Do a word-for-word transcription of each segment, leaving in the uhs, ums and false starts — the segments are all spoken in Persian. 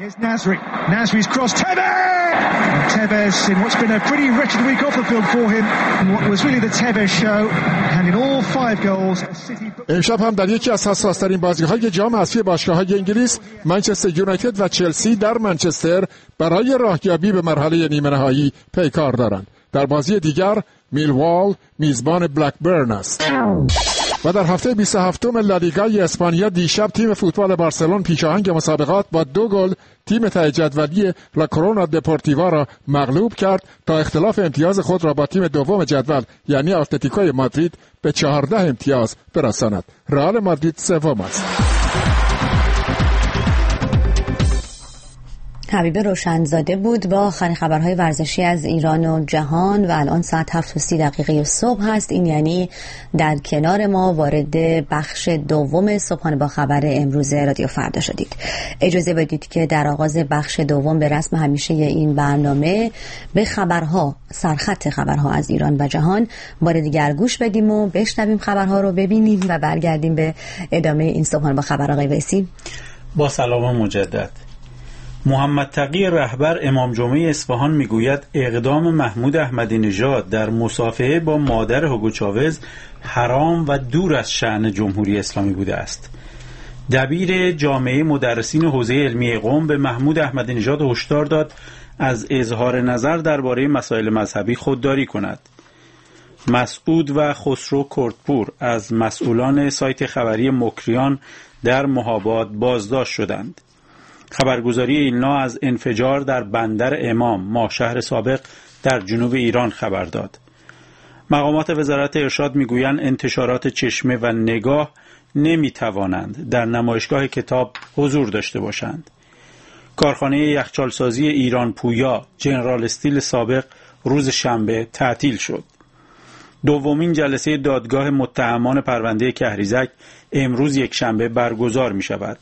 Here's Nasri. Nasri's cross. Tevez! And Tevez, in what's been a pretty wretched week off the field for him, in what was really the Tevez show, and in all five goals, City. امشب هم در یکی از حساس‌ترین بازی‌های جام حذفی باشگاه‌های انگلیس، منچستر یونایتد و چلسی در منچستر برای راهیابی به مرحله نیمه نهایی پیکار دارند. در بازی دیگر میلوال میزبان بلکبرن است. و در هفته بیست و هفتم لالیگای اسپانیا دیشب تیم فوتبال بارسلون پیشاهنگ مسابقات با دو گل تیم ته جدولی لا کرونا دپورتیوا را مغلوب کرد تا اختلاف امتیاز خود را با تیم دوم جدول یعنی اتلتیکو مادرید به چهارده امتیاز برساند. رئال مادرید سوم است. حبیب روشنزاده بود با آخرین خبرهای ورزشی از ایران و جهان و الان ساعت هفت و سی دقیقه صبح هست. این یعنی در کنار ما وارد بخش دوم صبحانه با خبر امروز رادیو فردا شدید. اجازه بدید که در آغاز بخش دوم به رسم همیشه این برنامه به خبرها، سرخط خبرها از ایران و جهان بار دیگر گوش بدیم و بشنویم خبرها رو، ببینیم و برگردیم به ادامه این صبحانه با خبر. آقای ویسی با سلام مجدد. محمد تقی رهبر امام جمعه اصفهان میگوید اقدام محمود احمدی نژاد در مصافحه با مادر هوگو چاوز حرام و دور از شأن جمهوری اسلامی بوده است. دبیر جامعه مدرسین حوزه علمی قم به محمود احمدی نژاد هشدار داد از اظهار نظر درباره مسائل مذهبی خودداری کند. مسعود و خسرو کردپور از مسئولان سایت خبری مکریان در مهاباد بازداشت شدند. خبرگزاری ایلنا از انفجار در بندر امام، ماهشهر سابق در جنوب ایران خبر داد. مقامات وزارت ارشاد میگویند انتشارات چشمه و نگاه نمیتوانند در نمایشگاه کتاب حضور داشته باشند. کارخانه یخچالسازی ایران پویا جنرال استیل سابق روز شنبه تعطیل شد. دومین جلسه دادگاه متهمان پرونده کهریزک امروز یک شنبه برگزار می شود.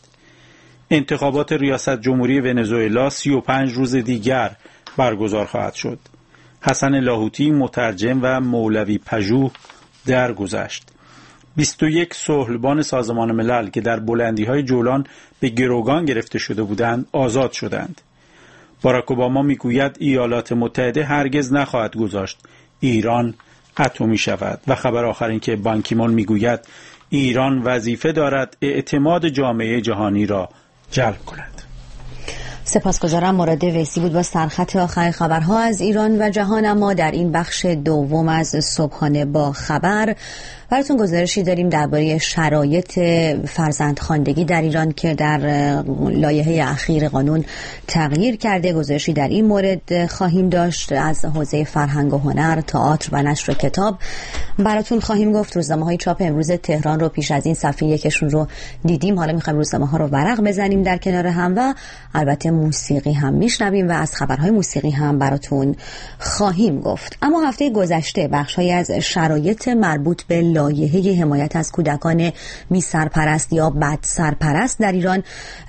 انتخابات ریاست جمهوری ونزوئلا سی و پنج روز دیگر برگزار خواهد شد. حسن لاهوتی مترجم و مولوی پژوه درگذشت. بیست و یک صلحبان سازمان ملل که در بلندی‌های جولان به گروگان گرفته شده بودند آزاد شدند. باراک اوباما میگوید ایالات متحده هرگز نخواهد گذاشت ایران اتمی شود. و خبر آخر این که بان کی مون میگوید ایران وظیفه دارد اعتماد جامعه جهانی را جلب کند. سپاسگزارم. مراد ویسی بود با سرخط آخر خبرها از ایران و جهان. اما در این بخش دوم از صبحانه با خبر براتون گزارشی داریم درباره شرایط فرزندخواندگی در ایران که در لایحه اخیر قانون تغییر کرده. گزارشی در این مورد خواهیم داشت از حوزه فرهنگ و هنر، تئاتر و نشر کتاب براتون خواهیم گفت. روزنامه‌های چاپ امروز تهران رو پیش از این صفحه یکشون رو دیدیم، حالا می‌خوایم روزنامه‌ها رو ورق بزنیم در کنار هم و البته موسیقی هم میشنویم و از خبرهای موسیقی هم براتون خواهیم گفت. اما هفته گذشته بخش‌هایی از شرایط مربوط به لایحه حمایت از کودکان بی سرپرست یا بد سرپرست در ایران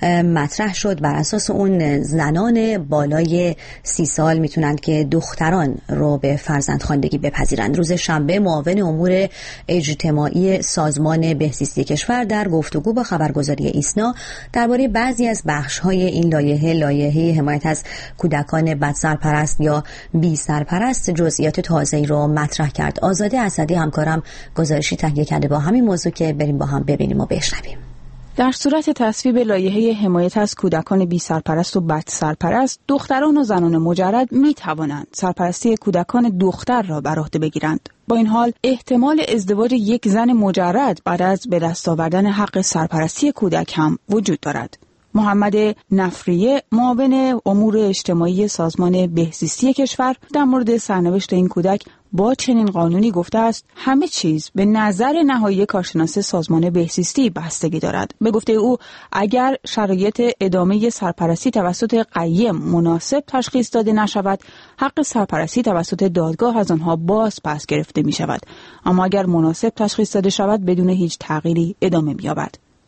مطرح شد. بر اساس اون زنان بالای سی سال میتونند که دختران رو به فرزندخواندگی بپذیرند. روز شنبه معاون امور اجتماعی سازمان بهزیستی کشور در گفتگو با خبرگزاری ایسنا درباره بعضی از بخش‌های این لایحه لایحه حمایت از کودکان بد سرپرست یا بی سرپرست جزئیات تازه‌ای رو مطرح کرد. آزاده اسدی همکارم گزارشی تهیه کرده با همین موضوع که بریم با هم ببینیم و بشنویم. در صورت تصویب لایحه حمایت از کودکان بی سرپرست و بد سرپرست، دختران و زنان مجرد می توانند سرپرستی کودکان دختر را بر عهده بگیرند. با این حال احتمال ازدواج یک زن مجرد بعد از به دست آوردن حق سرپرستی کودک هم وجود دارد. محمد نفریه معاون امور اجتماعی سازمان بهزیستی کشور در مورد سرنوشت این کودک با چنین قانونی گفته است همه چیز به نظر نهایی کارشناس سازمان بهزیستی بستگی دارد. به گفته او اگر شرایط ادامه سرپرستی توسط قیم مناسب تشخیص داده نشود، حق سرپرستی توسط دادگاه از آنها باز پس گرفته می شود، اما اگر مناسب تشخیص داده شود بدون هیچ تغییری ادامه می یابد.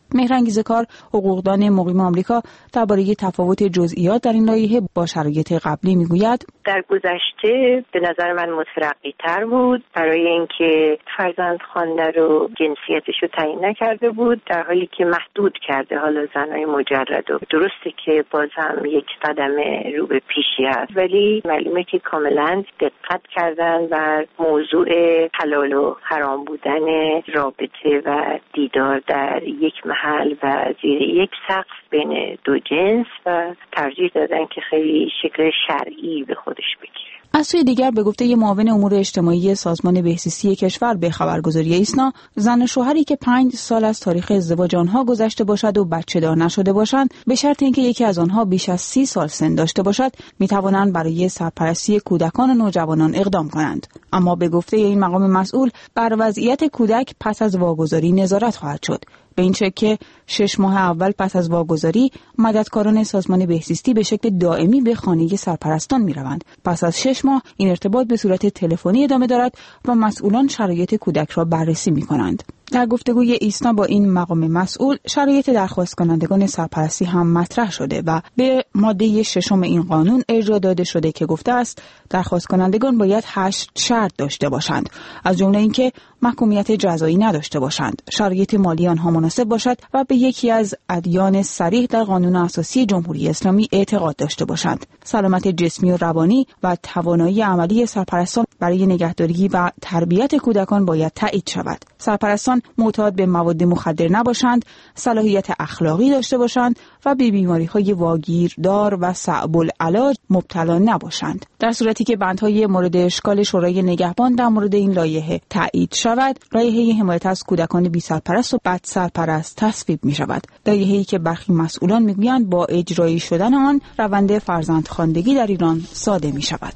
مهرانگیز کار، حقوقدان مقیم آمریکا، درباره تفاوت جزئیات در این لایحه با شرایط قبلی میگوید: در گذشته به نظر من مترقی‌تر بود برای اینکه فرزند خوانده رو جنسیتش رو تعیین نکرده بود، در حالی که محدود کرده حالا زنای مجرد رو. درسته که باز هم یک قدم رو به پیشی هست، ولی معلومه که کاملا دقت کردن بر موضوع حلال و حرام بودن رابطه و دیدار در یک محل و زیر یک سقف بین دو جنس و ترجیح دادن که خیلی شکل شرعی به خودش بگیره. از سوی دیگر به گفته ی معاون امور اجتماعی سازمان بهزیستی کشور به خبرگزاری ایسنا، زن و شوهری که پنج سال از تاریخ ازدواج آنها گذشته باشد و بچه دار نشده باشند، به شرط اینکه یکی از آنها بیش از سی سال سن داشته باشد، می توانند برای سرپرستی کودکان و نوجوانان اقدام کنند. اما به گفته این مقام مسئول، بر وضعیت کودک پس از واگذاری نظارت خواهد شد. به این شکل که شش ماه اول پس از واگذاری مددکاران سازمان بهزیستی به شکل دائمی به خانه سرپرستان می روند. پس از شش ماه این ارتباط به صورت تلفنی ادامه دارد و مسئولان شرایط کودک را بررسی می کنند. در گفتگوی ایسنا با این مقام مسئول، شرایط درخواست کنندگان سرپرستی هم مطرح شده و به ماده ششم این قانون ارجاع داده شده که گفته است درخواست کنندگان باید هشت شرط داشته باشند، از جمله اینکه محکومیت جزایی نداشته باشند، شرایط مالی آنها مناسب باشد و به یکی از ادیان صریح در قانون اساسی جمهوری اسلامی اعتقاد داشته باشند، سلامت جسمی و روانی و توانایی عملی سرپرستان برای نگهداری و تربیت کودکان باید تایید شود. سرپرستان معتاد به مواد مخدر نباشند، صلاحیت اخلاقی داشته باشند و به بیماری‌های واگیردار و صعب العلاج مبتلا نباشند. در صورتی که بندهای مورد اشکال شورای نگهبان در مورد این لایحه تایید شود، لایحه حمایت از کودکان بی سرپرست و بد سرپرست تصویب می شود. لایحه‌ای که برخی مسئولان میگویند با اجرایی شدن آن روند فرزندخواندگی در ایران ساده می شود.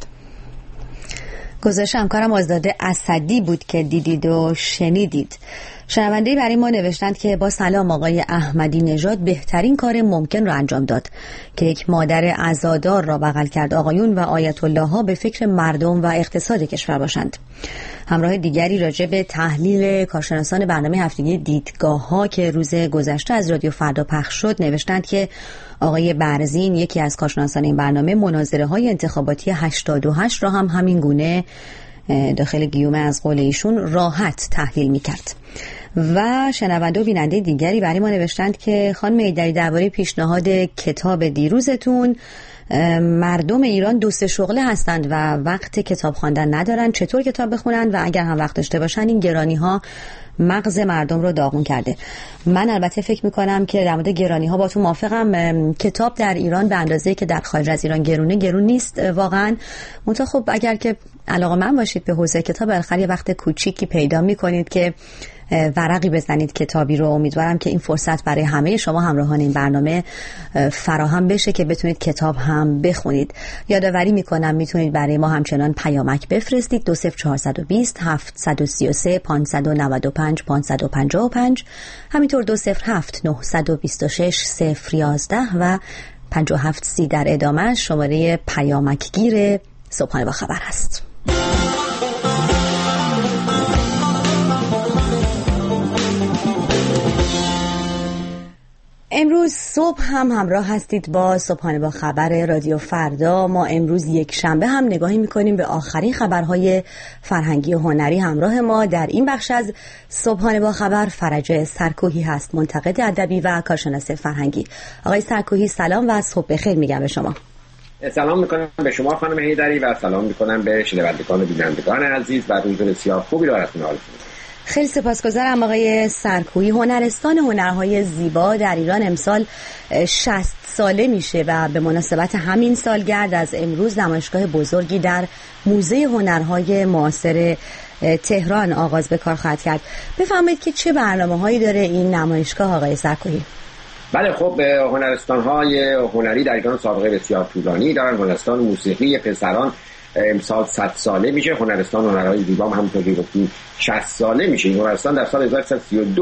گزارش همکارم آزاده اسدی بود که دیدید و شنیدید. شنونده‌ای برای ما نوشتند که با سلام آقای احمدی نژاد بهترین کار ممکن را انجام داد که یک مادر عزادار را بغل کرد. آقایون و آیت الله ها به فکر مردم و اقتصاد کشور باشند. همراه دیگری راجع به تحلیل کارشناسان برنامه هفتگی دیدگاه ها که روز گذشته از رادیو فردا پخش شد نوشتند که آقای برزین، یکی از کارشناسان این برنامه، مناظره های انتخاباتی هشتاد و هشت را هم همین گونه داخل گیومه از قول ایشون راحت تحلیل میکرد. و شنونده و بیننده دیگری برای ما نوشتند که خانم ایدری درباره پیشنهاد کتاب دیروزتون، مردم ایران دو سه شغله هستند و وقت کتاب خواندن ندارن، چطور کتاب بخونن و اگر هم وقت داشته باشن این گرانی ها مغز مردم رو داغون کرده. من البته فکر میکنم که در مورد گرانی ها با تو موافقم. کتاب در ایران به اندازه‌ای که در خارج از ایران گرونه گرون نیست واقعا. منتها خب اگر که علاقه‌مند باشید به حوزه کتاب، بالاخره یه وقت کوچیکی پیدا میکنید که ورقی بزنید کتابی رو. امیدوارم که این فرصت برای همه شما همراهان این برنامه فراهم بشه که بتونید کتاب هم بخونید. یادآوری میکنم میتونید برای ما همچنان پیامک بفرستید دو صفر چهارصد و بیست هفتصد و سی و سه پانصد و نود و پنج پانصد و پنجاه و پنج، همینطور دو صفر هفت نهصد و بیست و شش صفر یازده و پنجاه و هفت سی در ادامه شماره پیامکگیر صبحانه با خبر هست. امروز صبح هم همراه هستید با صبحانه با خبر رادیو فردا. ما امروز یک شنبه هم نگاهی میکنیم به آخرین خبرهای فرهنگی و هنری. همراه ما در این بخش از صبحانه با خبر فرج سرکوهی هست، منتقد ادبی و کارشناس فرهنگی. آقای سرکوهی سلام و صبح بخیر میگم به شما. سلام میکنم به شما خانم هیدری و سلام میکنم به شنوندگان و بینندگان عزیز و روز بسیار خوبی را براتون آرزو میکنم. خیلی سپاسگزارم آقای سرکویی. هنرستان هنرهای زیبا در ایران امسال شصت ساله میشه و به مناسبت همین سالگرد از امروز نمایشگاه بزرگی در موزه هنرهای معاصر تهران آغاز به کار خواهد کرد. بفرمایید که چه برنامه‌هایی داره این نمایشگاه آقای سرکویی؟ بله خب هنرستان‌های هنری در ایران سابقه بسیار طولانی دارن. هنرستان موسیقی پسران امسال صد ساله میشه. هنرستان هنرهای زیبا هم همونطور که گفتیم شصت ساله میشه. این هنرستان در سال هزار و سیصد و سی و دو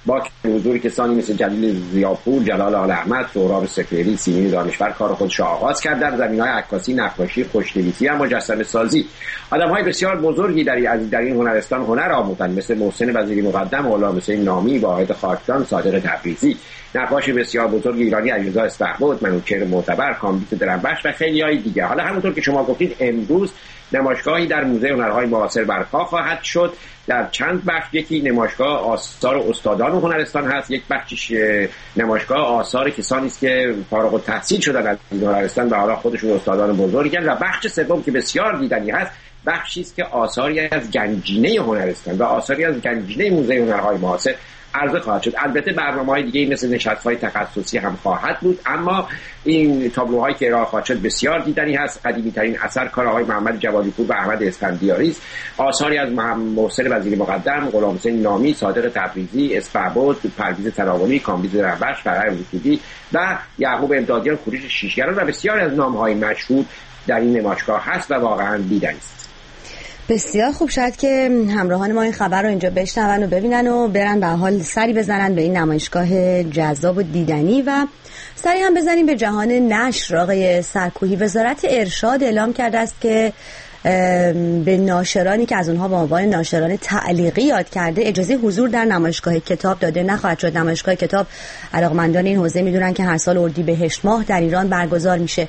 با حضور کسانی مثل جلیل ضیاپور، جلال آل احمد، سهراب سپهری، سیمین دانشور کار خودش را آغاز کرد. در زمینه‌های عکاسی، نقاشی، خوشنویسی و مجسمه سازی آدم‌های بسیار بزرگی در از در این هنرستان هنر آموختند، مثل محسن وزیری مقدم، غلام حسین نامی، واحد خاکدان، صادق تبریزی، نقاش بسیار بزرگ ایرانی علیرضا اسفهبد، منوچهر معتبر، کامبیز درنبخش و خیلی‌های دیگر. حالا همونطور که شما گفتید امروز نمایشگاهی در موزه هنرهای معاصر برپا خواهد شد در چند بخش. یکی نمایشگاه آثار استادان هنرستان هست، یک بخشش نمایشگاه آثار کسانی است که فارغ التحصیل شدن از هنرستان و حالا خودشون استادان بزرگی هستند. و بخش سوم که بسیار دیدنی هست بخشی است که آثاری از گنجینه هنرستان و آثاری از گنجینه موزه هنرهای معاصر عرضه خواهد شد. البته برنامه‌های دیگه مثل نشست‌های تخصصی هم خواهد بود، اما این تابلوهایی که ارائه خواهد شد بسیار دیدنی هست. قدیمی‌ترین اثر کار آقای محمد جوادی‌پور و احمد اسفندیاری است. آثاری از محسن وزیری مقدم، غلام حسین نامی، صادق تبریزی، اسفهبد، پرویز تناولی، کامبیز درنبخش، فرح وجودی و یعقوب امدادیان، کوروش شیشگران و بسیاری از نام‌های مشهور در این نمایشگاه هست و واقعاً دیدنی است. بسیار خوب. شاید که همراهان ما این خبر رو اینجا بشنون و ببینن و برن به حال سری بزنن به این نمایشگاه جذاب و دیدنی. و سری هم بزنیم به جهان نشر. آقای سرکوهی، وزارت ارشاد اعلام کرده است که به ناشرانی که از اونها به عنوان ناشران تعلیقی یاد کرده اجازه حضور در نمایشگاه کتاب داده نخواهد شد. نمایشگاه کتاب علاقمندان این حوزه میدونن که هر سال اردیبهشت ماه در ایران برگزار میشه.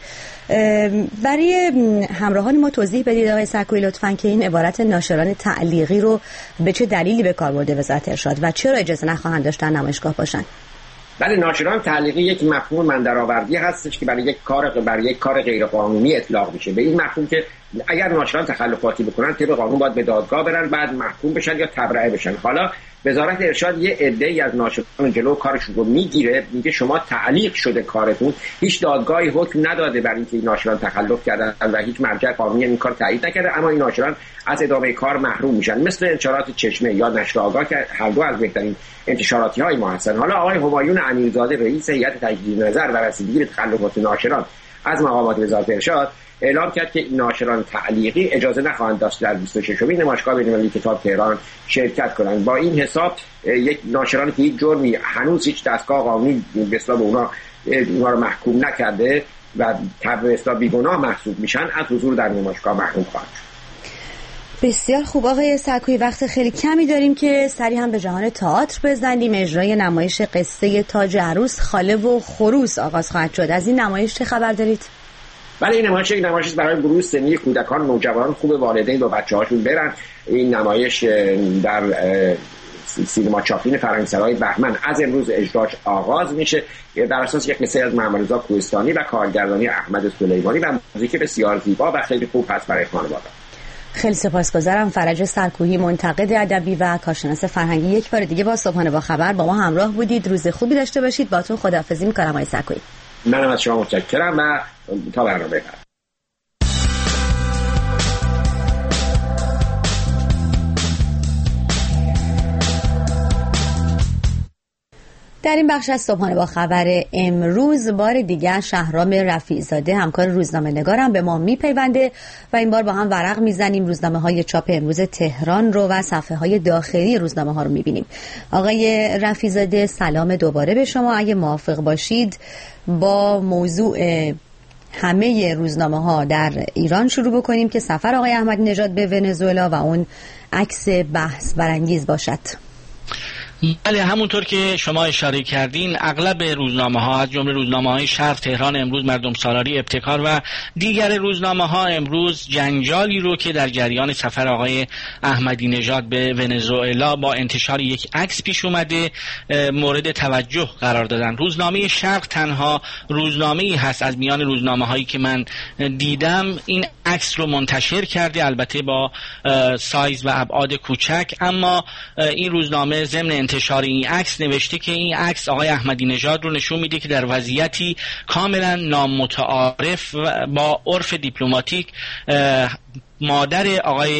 برای همراهان ما توضیح بدید آقای سرکوهی لطفاً که این عبارت ناشران تعلیقی رو به چه دلیلی به کار برده وزارت ارشاد و چرا اجازه نخواهند داشت در نمایشگاه باشن؟ بله، ناشران تعلیقی یک مفهوم من درآوردی هستش که برای یک کار برای یک کار غیر قانونی اطلاق میشه. به این مفهوم که اگر ناشران تخلفاتی بکنن طبق قانون باید به دادگاه برن، بعد محکوم بشن یا تبرئه بشن. حالا وزارت ارشاد یه عده‌ای از ناشران جلو کارشون رو میگیره، میگه شما تعلیق شده کارتون، هیچ دادگاهی حکم نداده برای اینکه این ناشران تخلف کردن و هیچ مرجع قانونی این کار تایید نکرده، اما این ناشران از ادامه کار محروم میشن. مثل انتشارات چشمه یا نشر آگاه که هر دو از بهترین انتشاراتی های ما هستن. حالا آقای همایون امیرزاده رئیس هیئت تجدید نظر و رسیدگی تخلفات ناشران از مقامات وزارت ارشاد اعلام کرد که ناشران تعلیقی اجازه نخواهند داشت در بیست و ششمین نمایشگاه بین‌المللی کتاب تهران شرکت کنند. با این حساب یک ناشرانی که هیچ جرمی هنوز هیچ دستگاه قانونی به اصطلاح به اونا اونا رو محکوم نکرده و به اصطلاح بیگناه محسوب میشن از حضور در نمایشگاه محروم خواهند شد. بسیار خوب آقای سرکوهی، وقت خیلی کمی داریم که سری هم به جهان تئاتر بزنیم. اجرای نمایش قصه تاج عروس خاله و خروس آغاز خواهد شد. از این نمایش چه خبر دارید؟ ولی این نمایش یک نمایش برای گروه سنی کودکان نوجوانان خوب والدین با بچه‌هاشون برن. این نمایش در سینما چاپلین فرهنگسرای بهمن از امروز اجراش آغاز میشه. در اساس یک قصه از محمد رضا کوهستانی و کارگردانی احمد سلیمانی و موزیک بسیار زیبا و خیلی خوب هست برای خانواده. خیلی سپاسگزارم. فرج سرکوهی، منتقد ادبی و کارشناس فرهنگی، یک بار دیگه با صبحانه با خبر با ما همراه بودید. روز خوبی داشته باشید. باهاتون خداحافظی می‌کنم آقای سرکوهی. منم از شما متشکرم و تا برنامه بعد. در این بخش از صبحانه با خبر امروز بار دیگر شهرام رفیع‌زاده همکار روزنامه نگارم به ما میپیونده و این بار با هم ورق میزنیم روزنامه های چاپ امروز تهران رو و صفحه های داخلی روزنامه ها رو میبینیم. آقای رفیع‌زاده سلام دوباره به شما. اگه موافق باشید با موضوع همه روزنامه ها در ایران شروع بکنیم که سفر آقای احمدی نژاد به ونزوئلا و اون عکس بحث برانگیز باشد. بله، همونطور که شما اشاره کردین اغلب روزنامه ها از جمله روزنامه های شرق، تهران امروز، مردم سالاری، ابتکار و دیگر روزنامه ها امروز جنجالی رو که در جریان سفر آقای احمدی نژاد به ونزوئلا با انتشار یک عکس پیش اومده مورد توجه قرار دادن. روزنامه شرق تنها روزنامه‌ای هست از میان روزنامه هایی که من دیدم این عکس رو منتشر کرده، البته با سایز و ابعاد کوچک، اما این روزنامه ضمن انتشار این عکس نوشته که این عکس آقای احمدی نژاد رو نشون میده که در وضعیتی کاملا نامتعارف با عرف دیپلماتیک مادر آقای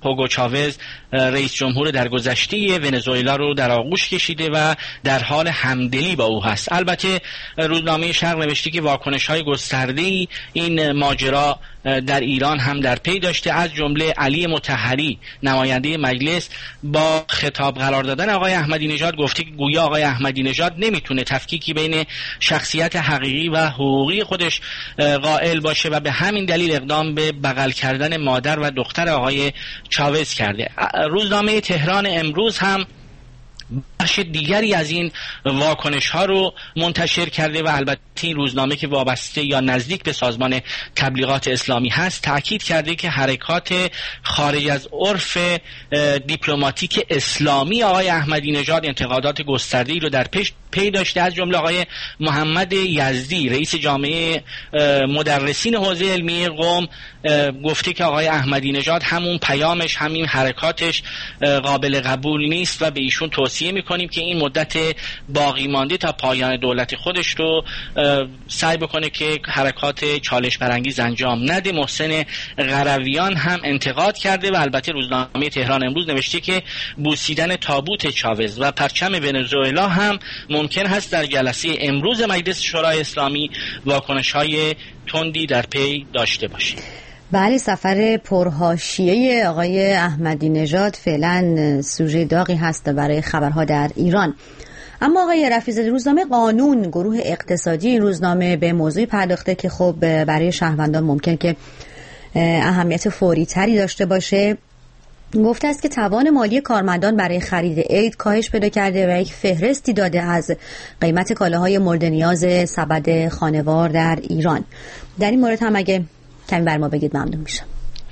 هوگو چاوز رئیس جمهور در گذشته ونزوئلا رو در آغوش کشیده و در حال همدلی با او هست. البته روزنامه شرق نوشته که واکنش‌های گسترده‌ای این ماجرا در ایران هم در پی داشته، از جمله علی مطهری نماینده مجلس با خطاب قرار دادن آقای احمدی نژاد گفته که گویا آقای احمدی نژاد نمیتونه تفکیکی بین شخصیت حقیقی و حقوقی خودش قائل باشه و به همین دلیل اقدام به بغل کردن مادر و دختر آقای چاوز کرده. روزنامه تهران امروز هم بخش دیگری از این واکنش ها رو منتشر کرده و البته این روزنامه که وابسته یا نزدیک به سازمان تبلیغات اسلامی هست تأکید کرده که حرکات خارج از عرف دیپلماتیک اسلامی آقای احمدی نژاد انتقادات گسترده‌ای رو در پیش پی داشته. از جمله آقای محمد یزدی رئیس جامعه مدرسین حوزه علمی قم گفته که آقای احمدی نژاد همون پیامش همین حرکاتش قابل قبول نیست و به ایشون توصیه میکنیم که این مدت باقی مانده تا پایان دولت خودش رو سعی بکنه که حرکات چالش برانگیز انجام نده. محسن قرویان هم انتقاد کرده و البته روزنامه تهران امروز نوشته که بوسیدن تابوت چاوز و پرچم ونزوئلا هم ممکن هست در جلسه امروز مجلس شورای اسلامی واکنش‌های تندی در پی داشته باشه. بله، سفر پرحاشیه آقای احمدی نژاد فعلا سوژه داغی هست برای خبرها در ایران. اما آقای رفیع‌زاده، روزنامه قانون گروه اقتصادی این روزنامه به موضوعی پرداخته که خب برای شهروندان ممکن که اهمیت فوری تری داشته باشه. گفته است که توان مالی کارمندان برای خرید عید کاهش پیدا کرده و یک فهرستی داده از قیمت کالاهای مورد نیاز سبد خانوار در ایران. در این مورد هم اگه کمی بر ما بگید ممنون میشم.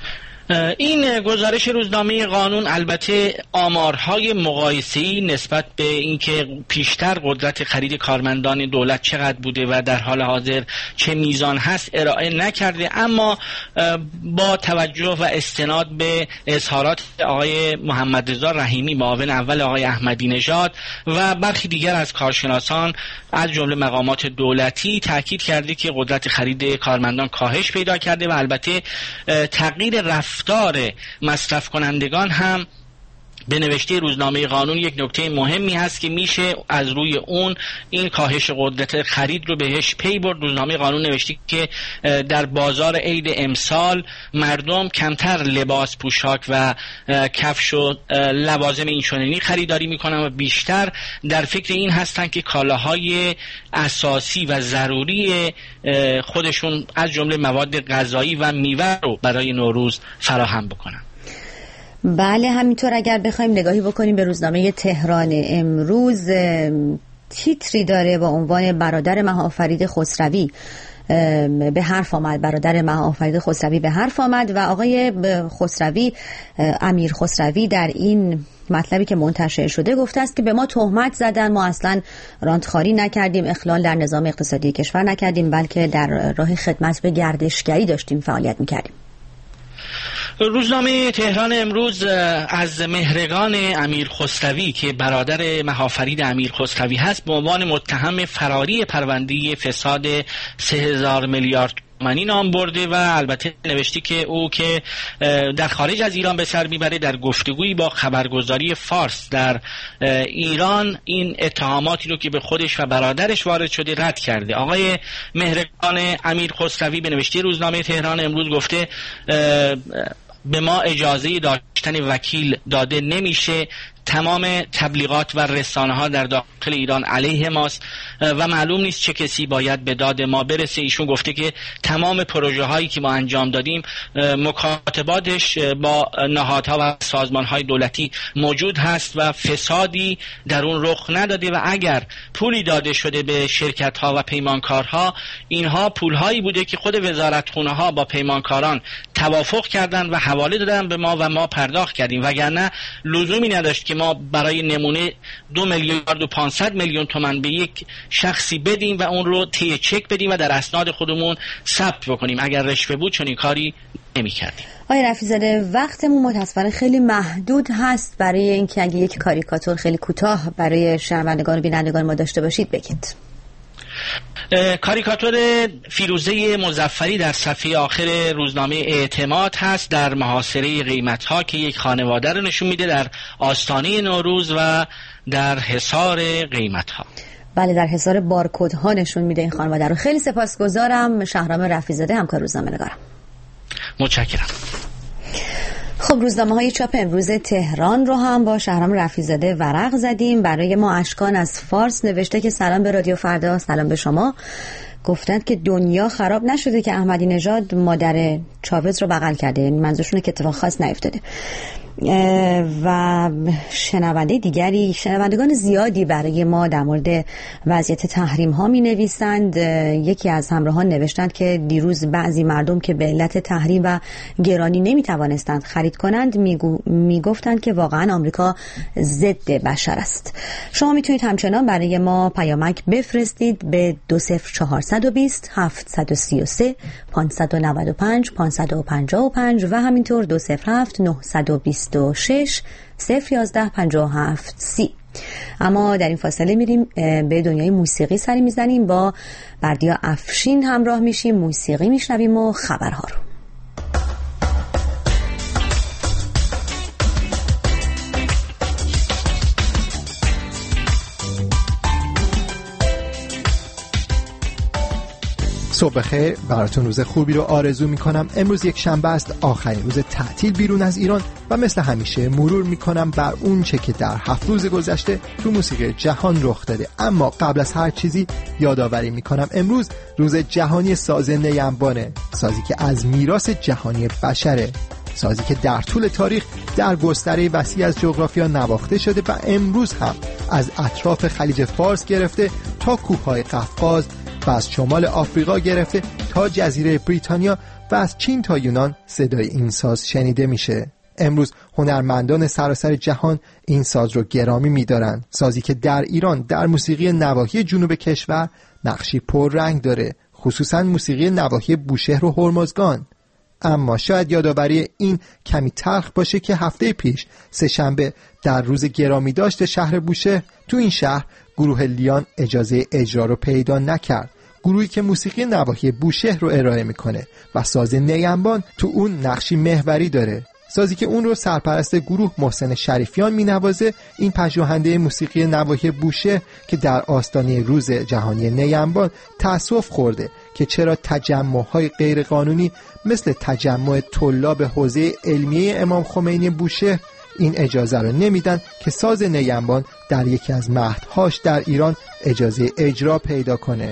این گزارش روزنامه قانون البته آمارهای مقایسه‌ای نسبت به اینکه پیشتر قدرت خرید کارمندان دولت چقدر بوده و در حال حاضر چه میزان هست ارائه نکرده، اما با توجه و استناد به اظهارات آقای محمد رضا رحیمی معاون اول آقای احمدی نژاد و برخی دیگر از کارشناسان از جمله مقامات دولتی تاکید کرده که قدرت خرید کارمندان کاهش پیدا کرده و البته تغییر رفتار مصرف کنندگان هم به نوشته روزنامه قانون یک نکته مهمی هست که میشه از روی اون این کاهش قدرت خرید رو بهش پی برد. روزنامه قانون نوشته که در بازار عید امسال مردم کمتر لباس، پوشاک و کفش و لوازم اینچنینی خریداری میکنن و بیشتر در فکر این هستن که کالاهای اساسی و ضروری خودشون از جمله مواد غذایی و میوه رو برای نوروز فراهم بکنن. بله، همینطور اگر بخوایم نگاهی بکنیم به روزنامه تهران امروز، تیتری داره با عنوان برادر مهاآفرید خسروی به حرف آمد. برادر مهاآفرید خسروی به حرف آمد و آقای خسروی، امیر خسروی، در این مطلبی که منتشر شده گفته است که به ما تهمت زدن، ما اصلا رانتخواری نکردیم، اخلال در نظام اقتصادی کشور نکردیم، بلکه در راه خدمت به گردشگری داشتیم فعالیت میکردیم. روزنامه تهران امروز از مهرگان امیر خسروی که برادر مهاآفرید امیر خسروی هست به عنوان متهم فراری پرونده فساد سه هزار میلیارد تومانی نام برده و البته نوشته که او که در خارج از ایران به سر میبره در گفتگویی با خبرگزاری فارس در ایران این اتهاماتی رو که به خودش و برادرش وارد شده رد کرده. آقای مهرگان امیر خسروی به نوشته روزنامه تهران امروز گفته به ما اجازه داشتن وکیل داده نمیشه، تمام تبلیغات و رسانه ها در داخل ایران علیه ماست و معلوم نیست چه کسی باید به داد ما برسه. ایشون گفته که تمام پروژه هایی که ما انجام دادیم مکاتباتش با نهادها و سازمان های دولتی موجود هست و فسادی در اون رخ نداده و اگر پولی داده شده به شرکت ها و پیمانکارها، اینها پول هایی بوده که خود وزارتخونه ها با پیمانکاران توافق کردن و حواله دادن به ما و ما پرداخت کردیم، وگرنه لزومی نداشت که ما برای نمونه دو میلیارد و پانصد میلیون تومان به یک شخصی بدیم و اون رو طی چک بدیم و در اسناد خودمون ثبت بکنیم. اگر رشوه بود چنین کاری نمی کردیم. آقای رفیع‌زاده، وقتمون متاسفانه خیلی محدود هست برای اینکه اگه یک کاریکاتور خیلی کوتاه برای شنوندگان و بینندگان ما داشته باشید بگید. کاریکاتور فیروزه مظفری در صفحه آخر روزنامه اعتماد هست در محاصره قیمت‌ها که یک خانواده رو نشون میده در آستانه نوروز و در حصار قیمت‌ها. بله، در حصار بارکدها نشون میده این خانواده رو. خیلی سپاسگزارم شهرام رفیع‌زاده، همکار روزنامه نگارم. متشکرم. خب روزنامه های چاپ امروز تهران رو هم با شهرام رفیع‌زاده ورق زدیم. برای ما اشکان از فارس نوشته که سلام به رادیو فردا. سلام به شما. گفتند که دنیا خراب نشده که احمدی نژاد مادر چاوز رو بغل کرده، یعنی منظورشونه که اتفاق خاص نیفتاده. و شنونده دیگری شنوندگان زیادی برای ما در مورد وضعیت تحریم ها می نویسند. یکی از همراهان نوشتند که دیروز بعضی مردم که به علت تحریم و گرانی نمی توانستند خرید کنند می گفتند که واقعا آمریکا ضد بشر است. شما میتونید همچنان برای ما پیامک بفرستید به دو صفر چهارصد و بیست هفتصد و سی و سه پانصد و نود و پنج پانصد و پنجاه و پنج و همینطور دو صفر هفت نهصد و بیست و شش صفر یازده پنجاه و هفت سی. اما در این فاصله میریم به دنیای موسیقی سری میزنیم، با بردیا افشین همراه میشیم، موسیقی میشنویم و خبرها رو. صبح بخیر براتون، روز خوبی رو آرزو میکنم. امروز یک شنبه است، آخرین روز تعطیل بیرون از ایران و مثل همیشه مرور میکنم بر اون چه که در هفت روز گذشته تو موسیقی جهان رخ داده. اما قبل از هر چیزی یادآوری میکنم امروز روز جهانی ساز نی انبانه، سازی که از میراث جهانی بشره، سازی که در طول تاریخ در گستره وسیع از جغرافیا نواخته شده و امروز هم از اطراف خلیج فارس گرفته تا کوههای قفقاز و از شمال آفریقا گرفته تا جزیره بریتانیا و از چین تا یونان صدای این ساز شنیده میشه. امروز هنرمندان سراسر جهان این ساز رو گرامی میدارن، سازی که در ایران در موسیقی نواحی جنوب کشور نقشی پررنگ داره، خصوصا موسیقی نواحی بوشهر و هرمزگان. اما شاید یادآوری این کمی تلخ باشه که هفته پیش سه شنبه در روز گرامی داشت شهر بوشهر تو این شهر گروه لیان اجازه اجرا رو پیدا نکرد، گروهی که موسیقی نواحی بوشهر رو ارائه میکنه و ساز نی انبان تو اون نقشی محوری داره، سازی که اون رو سرپرست گروه محسن شریفیان مینوازه. این پژوهنده موسیقی نواحی بوشهر که در آستانه روز جهانی نی انبان تأسف خورده که چرا تجمع‌های غیرقانونی مثل تجمع طلاب حوزه علمیه امام خمینی بوشهر این اجازه رو نمیدن که ساز نی انبان در یکی از مهدهاش در ایران اجازه اجرا پیدا کنه.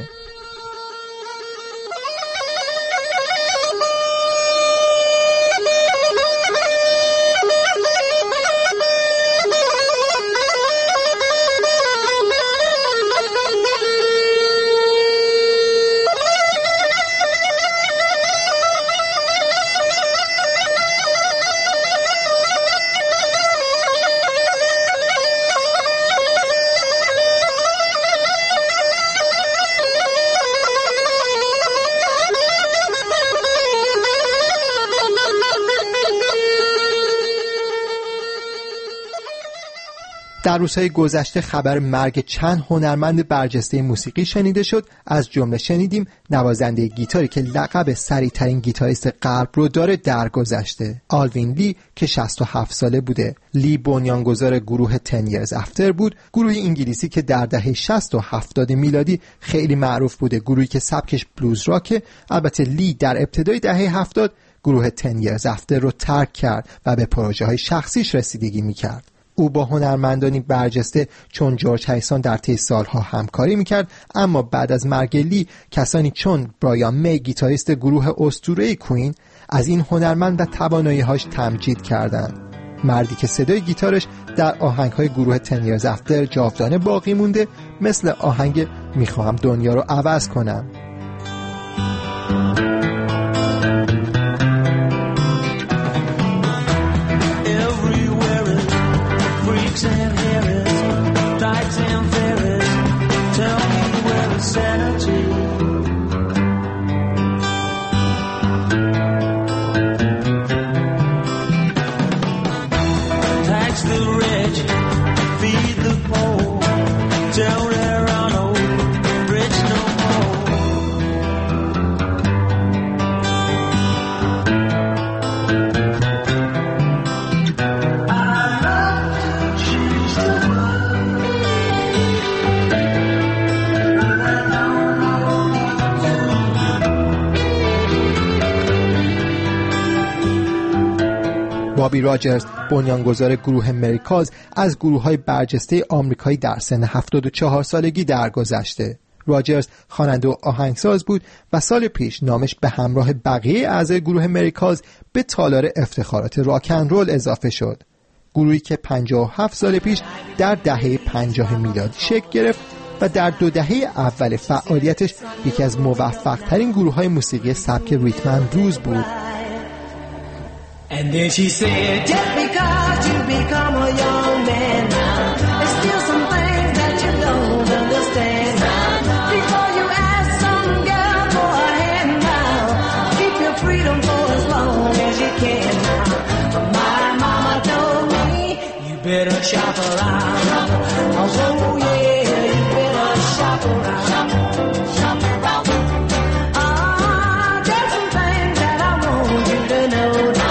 در روزهای گذشته خبر مرگ چند هنرمند برجسته موسیقی شنیده شد. از جمله شنیدیم نوازنده گیتاری که لقب سریع‌ترین گیتاریست غرب رو داره درگذشته، آلوین لی که شصت و هفت ساله بوده. لی بنیانگذار گروه ten years after بود، گروهی انگلیسی که در دهه شصت و هفتاد میلادی خیلی معروف بوده، گروهی که سبکش بلوز راکه. البته لی در ابتدای دهه هفتاد گروه ten years after رو ترک کرد و به پروژه های شخصیش رسیدگی میکرد. او با هنرمندانی برجسته چون جورج هریسون در طی سالها همکاری میکرد، اما بعد از مرگ لی کسانی چون برایان می گیتاریست گروه اسطوره‌ای کوین از این هنرمند و توانایی‌هاش تمجید کردند. مردی که صدای گیتارش در آهنگ‌های گروه ten years after جاودانه باقی مونده، مثل آهنگ میخواهم دنیا رو عوض کنم. Tell there are no rich no more. بابی راجرز، بنیانگذار گروه امریکاز، از گروه‌های برجسته آمریکایی در سن هفتاد و چهار سالگی درگذشته. راجرز خواننده و آهنگساز بود و سال پیش نامش به همراه بقیه اعضای گروه امریکاز به تالار افتخارات راک اند رول اضافه شد. گروهی که پنجاه و هفت سال پیش در دهه پنجاه میلادی شکل گرفت و در دو دهه اول فعالیتش یکی از موفق ترین گروه های موسیقی سبک ریتم اند بلوز بود. And then she said, just because you become a young man now, there's still some things that you don't understand now. Before you ask some girl for a hand now, keep your freedom for as long as you can now. My mama told me, you better shop around. Oh yeah, you better shop around. Shop around. Ah, there's some things that I want you to know now.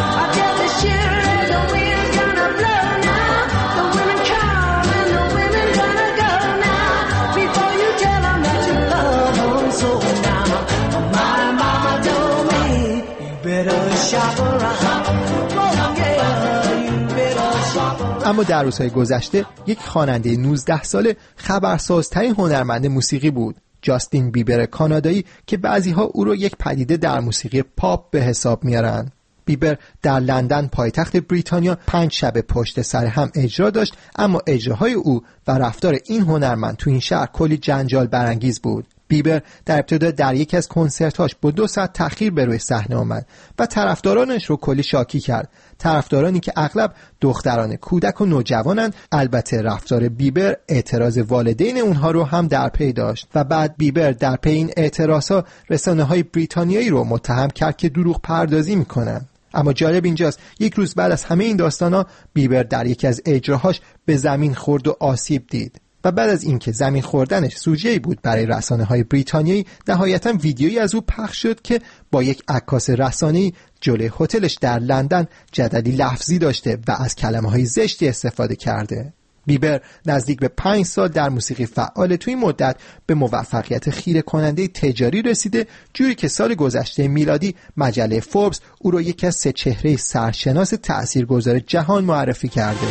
اما در روزهای گذشته یک خواننده نوزده ساله خبرسازترین هنرمند موسیقی بود، جاستین بیبر کانادایی که بعضیها او رو یک پدیده در موسیقی پاپ به حساب میارن. بیبر در لندن پایتخت بریتانیا پنج شب پشت سر هم اجرا داشت، اما اجراهای او و رفتار این هنرمند تو این شهر کلی جنجال برانگیز بود. بیبر در ابتدا در یکی از کنسرتاش با دو ساعت تأخیر به روی صحنه آمد و طرفدارانش رو کلی شاکی کرد. طرفدارانی که اغلب دختران کودک و نوجوانند. البته رفتار بیبر اعتراض والدین اونها رو هم در پی داشت و بعد بیبر در پی این اعتراضها رسانه‌های بریتانیایی رو متهم کرد که دروغ پردازی میکنن. اما جالب اینجاست یک روز بعد از همه این داستانا بیبر در یکی از اجراهاش به زمین خورد و آسیب دید و بعد از اینکه زمین خوردنش سوژه‌ای بود برای رسانه‌های بریتانیایی، نهایتاً ویدیویی از او پخش شد که با یک عکاس رسانه‌ای جلوی هتلش در لندن جدلی لفظی داشته و از کلمه‌های زشتی استفاده کرده. بیبر نزدیک به پنج سال در موسیقی فعال، توی مدت به موفقیت خیره کننده تجاری رسیده، جوری که سال گذشته میلادی مجله فوربس او را یکی از سه چهره سرشناس تأثیرگذار جهان معرفی کرده.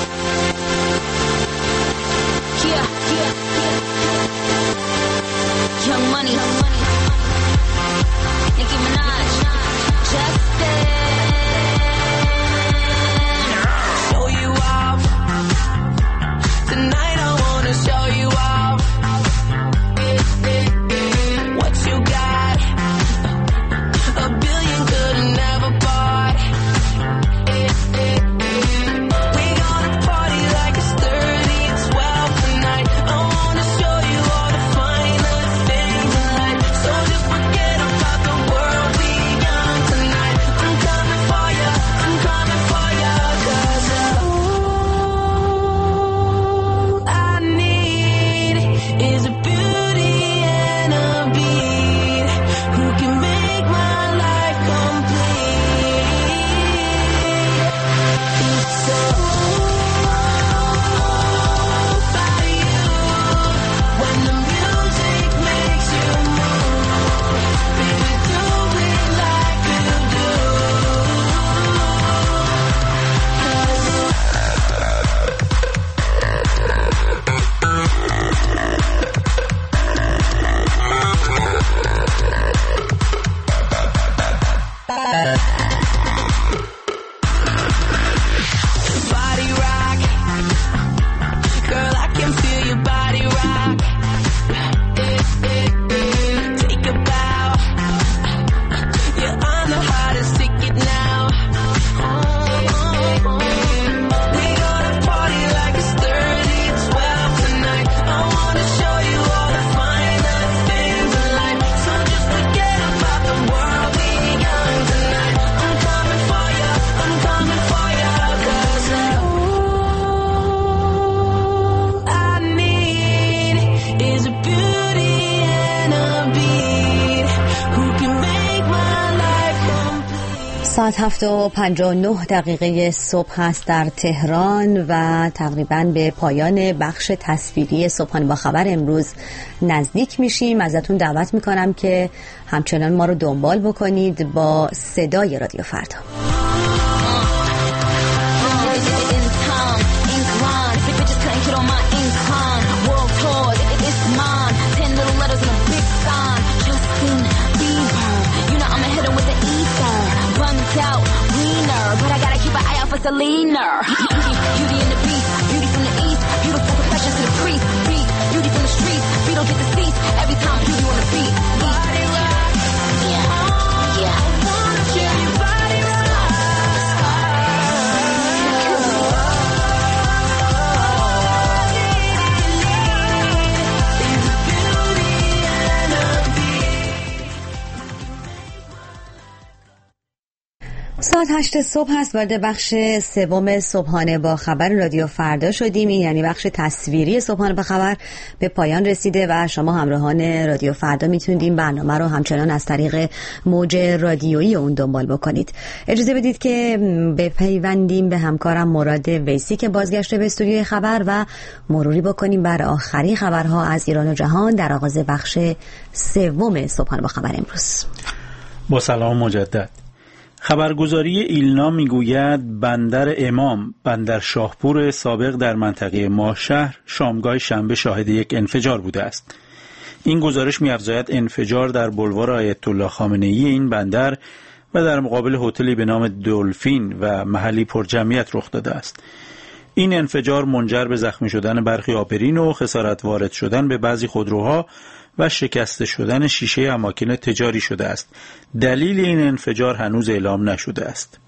ساعت هفت و پنجاه و نه دقیقه صبح هست در تهران و تقریباً به پایان بخش تصویری صبحانه با خبر امروز نزدیک میشیم. ازتون دعوت میکنم که همچنان ما رو دنبال بکنید با صدای رادیو فردا. like a leaner. Beauty, beauty in the beast, beauty from the east, beautiful confessions to the priest. Beat, beauty from the streets, we don't get the seats every time beauty on the beat. Body rock, yeah, yeah. I wanna feel your body rock. ساعت هشت صبح هست. وارد بخش سوم صبحانه با خبر رادیو فردا شدیم. این یعنی بخش تصویری صبحانه با خبر به پایان رسیده و شما همراهان رادیو فردا میتونید این برنامه رو همچنان از طریق موج رادیویی اون دنبال بکنید. اجازه بدید که بپیوندیم به همکارم مراد ویسی که بازگشته به استودیوی خبر و مروری بکنیم بر آخرین خبرها از ایران و جهان در آغاز بخش سوم صبحانه با خبر امروز. با سلام مجدد. خبرگزاری ایلنا میگوید بندر امام، بندر شاهپور سابق در منطقه ماهشهر، شامگاه شنبه شاهد یک انفجار بوده است. این گزارش می‌افزاید انفجار در بلوار آیت الله خامنه‌ای این بندر و در مقابل هتلی به نام دلفین و محلی پرجمعیت رخ داده است. این انفجار منجر به زخمی شدن برخی آبرین و خسارت وارد شدن به بعضی خودروها و شکسته شدن شیشه اماکن تجاری شده است. دلیل این انفجار هنوز اعلام نشده است.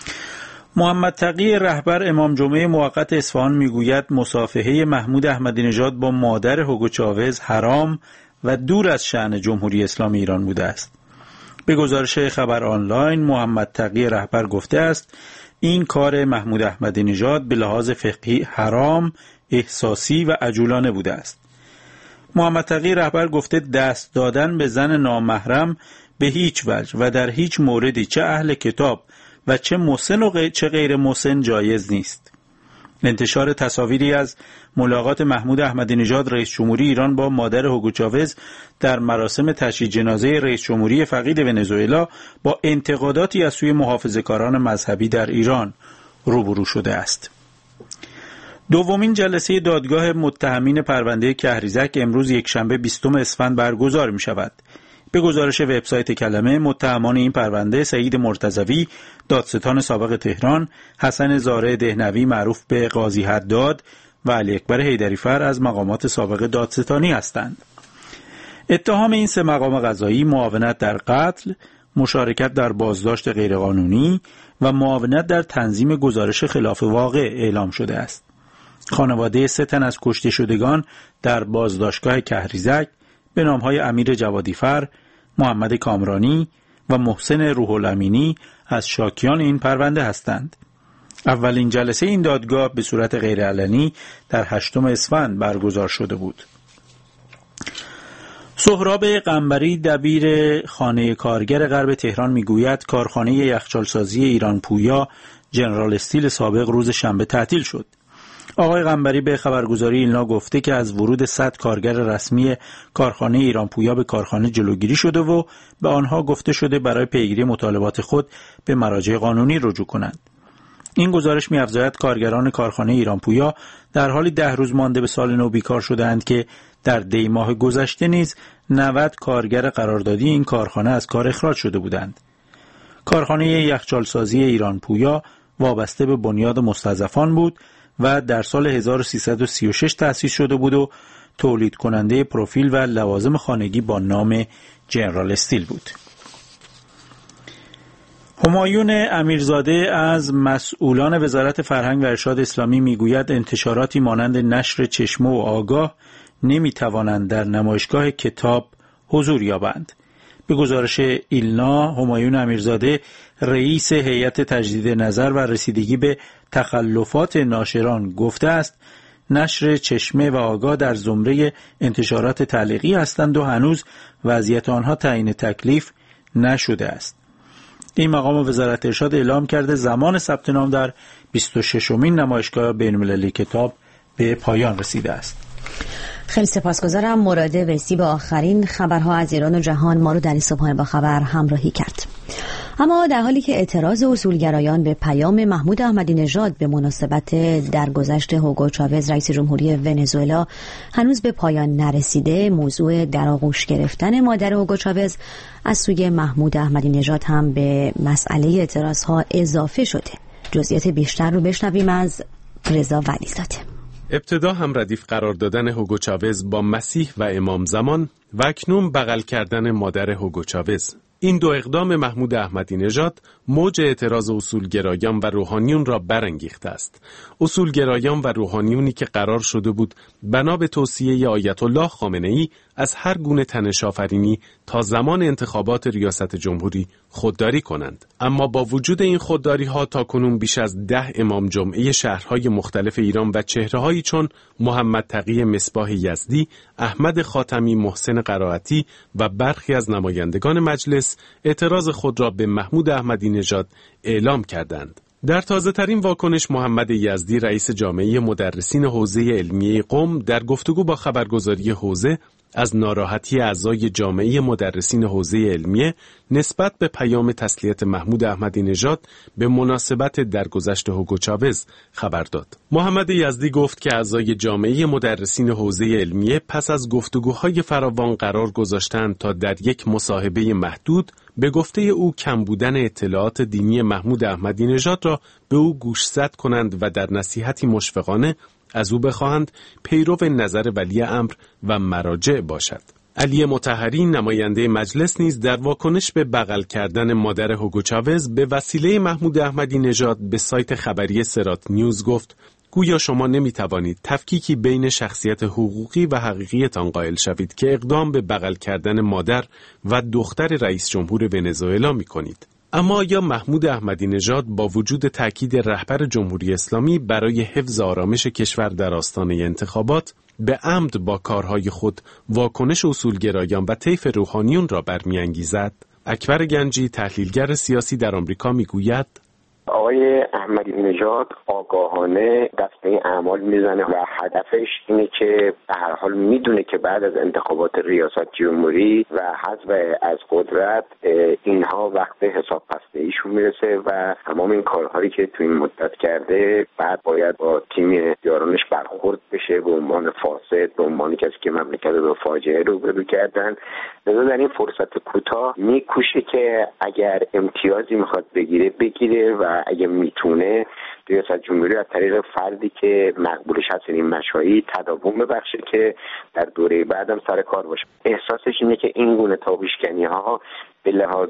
محمد تقی رهبر امام جمعه موقت اصفهان میگوید مصافحه محمود احمدی نژاد با مادر هوگو چاوز حرام و دور از شأن جمهوری اسلامی ایران بوده است. به گزارش خبر آنلاین محمد تقی رهبر گفته است این کار محمود احمدی نژاد به لحاظ فقهی حرام، احساسی و عجولانه بوده است. محمد تقی رهبر گفته دست دادن به زن نامحرم به هیچ وجه و در هیچ موردی چه اهل کتاب و چه مسن و غ... چه غیر مسن جایز نیست. انتشار تصاویری از ملاقات محمود احمدی نژاد رئیس جمهوری ایران با مادر هوگو چاوز در مراسم تشییع جنازه رئیس جمهوری فقید ونزوئلا با انتقاداتی از سوی محافظه‌کاران مذهبی در ایران روبرو شده است. دومین جلسه دادگاه متهمین پرونده کهریزک امروز یکشنبه بیستم اسفند برگزار می شود. به گزارش وبسایت کلمه متهمان این پرونده سعید مرتضوی دادستان سابق تهران، حسن زاره دهنوی معروف به قاضی حداد و علی اکبر حیدریفر از مقامات سابق دادستانی هستند. اتهام این سه مقام قضایی معاونت در قتل، مشارکت در بازداشت غیرقانونی و معاونت در تنظیم گزارش خلاف واقع اعلام شده است. خانواده سه تن از کشته شدگان در بازداشتگاه کهریزک به نامهای امیر جوادیفر، محمد کامرانی و محسن روح الامینی از شاکیان این پرونده هستند. اولین جلسه این دادگاه به صورت غیرعلنی در هشتم اسفند برگزار شده بود. سهراب قنبری دبیر خانه کارگر غرب تهران میگوید کارخانه یخچالسازی ایران پویا جنرال استیل سابق روز شنبه تعطیل شد. آقای قنبری به خبرگزاری ایلنا گفته که از ورود صد کارگر رسمی کارخانه ایران پویا به کارخانه جلوگیری شده و به آنها گفته شده برای پیگیری مطالبات خود به مراجع قانونی رجوع کنند. این گزارش می‌افزاید کارگران کارخانه ایران پویا در حالی ده روز مانده به سال نو بیکار شده‌اند که در دی ماه گذشته نیز نود کارگر قراردادی این کارخانه از کار اخراج شده بودند. کارخانه یخچالسازی ایران پویا وابسته به بنیاد مستضعفان بود و در سال هزار و سیصد و سی و شش تأسیس شده بود و تولید کننده پروفیل و لوازم خانگی با نام جنرال استیل بود. همایون امیرزاده از مسئولان وزارت فرهنگ و ارشاد اسلامی میگوید انتشاراتی مانند نشر چشمه و آگاه نمیتوانند در نمایشگاه کتاب حضور یابند. به گزارش ایلنا، همایون امیرزاده رئیس هیئت تجدید نظر و رسیدگی به تخلفات ناشران گفته است نشر چشمه و آگاه در زمره انتشارات تعلیقی هستند و هنوز وضعیت آنها تعیین تکلیف نشده است. این مقام وزارت ارشاد اعلام کرده زمان ثبت نام در بیست و ششمین نمایشگاه بین‌المللی کتاب به پایان رسیده است. خیلی سپاسگزارم. مراد ویسی با آخرین خبرها از ایران و جهان ما رو در این صبحانه با خبر همراهی کرد. اما در حالی که اعتراض اصولگرایان به پیام محمود احمدی نژاد به مناسبت درگذشت هوگو چاوز رئیس جمهوری ونزوئلا هنوز به پایان نرسیده، موضوع در آغوش گرفتن مادر هوگو چاوز از سوی محمود احمدی نژاد هم به مسئله اعتراضها اضافه شده. جزئیات بیشتر رو بشنویم از رضا ولیزاده. ابتدا هم ردیف قرار دادن هوگو چاوز با مسیح و امام زمان و اکنون بغل کردن مادر هوگو چاوز. این دو اقدام محمود احمدی نژاد موج اعتراض اصولگرایان و روحانیون را برانگیخته است. اصولگرایان و روحانیونی که قرار شده بود بنا به توصیه آیت الله خامنه‌ای از هر گونه تنش‌آفرینی تا زمان انتخابات ریاست جمهوری خودداری کنند. اما با وجود این خودداری‌ها تاکنون بیش از ده امام جمعه شهرهای مختلف ایران و چهره‌هایی چون محمد تقی مصباح یزدی، احمد خاتمی، محسن قرائتی و برخی از نمایندگان مجلس اعتراض خود را به محمود احمدی نژاد اعلام کردند. در تازه ترین واکنش محمد یزدی رئیس جامعه مدرسین حوزه علمیه قم در گفتگو با خبرگزاری حوزه از ناراحتی اعضای جامعه مدرسین حوزه علمیه نسبت به پیام تسلیت محمود احمدی نژاد به مناسبت درگذشت هوگو چاوز خبر داد. محمد یزدی گفت که اعضای جامعه مدرسین حوزه علمیه پس از گفتگوهای فراوان قرار گذاشتند تا در یک مصاحبه محدود به گفته او کم بودن اطلاعات دینی محمود احمدی نژاد را به او گوشزد کنند و در نصیحتی مشفقانه از او بخواهند پیرو نظر ولی امر و مراجع باشد. علی مطهری نماینده مجلس نیز در واکنش به بغل کردن مادر هوگو چاوز به وسیله محمود احمدی نژاد به سایت خبری سرات نیوز گفت گویا شما نمی توانید تفکیکی بین شخصیت حقوقی و حقیقیتان قائل شوید که اقدام به بغل کردن مادر و دختر رئیس جمهور ونزوئلا می کنید. اما آیا محمود احمدی نژاد با وجود تاکید رهبر جمهوری اسلامی برای حفظ آرامش کشور در آستانه انتخابات به عمد با کارهای خود واکنش اصولگرایان و طیف روحانیون را برمی‌انگیزد؟ اکبر گنجی تحلیلگر سیاسی در آمریکا میگوید آقای احمدی نژاد آگاهانه دست به این اعمال میزنه و هدفش اینه که به هر حال میدونه که بعد از انتخابات ریاست جمهوری و حذف از قدرت اینها وقت حساب پسته ایشون میرسه و تمام این کارهایی که تو این مدت کرده بعد باید با تیم یارانش برخورد بشه به عنوان فاسد، به عنوان کسی که مملکت رو فاجعه روبرو کردن. لذا در این فرصت کوتاه میکوشه که اگر امتیازی میخواد بگیره بگیره و اگه میتونه ریاست جمهوری از طریق فردی که مقبولش هست این مشاهی تداوم ببخشه که در دوره بعدم سر کار باشه. احساسش اینه که این گونه تابوشکنی ها به لحاظ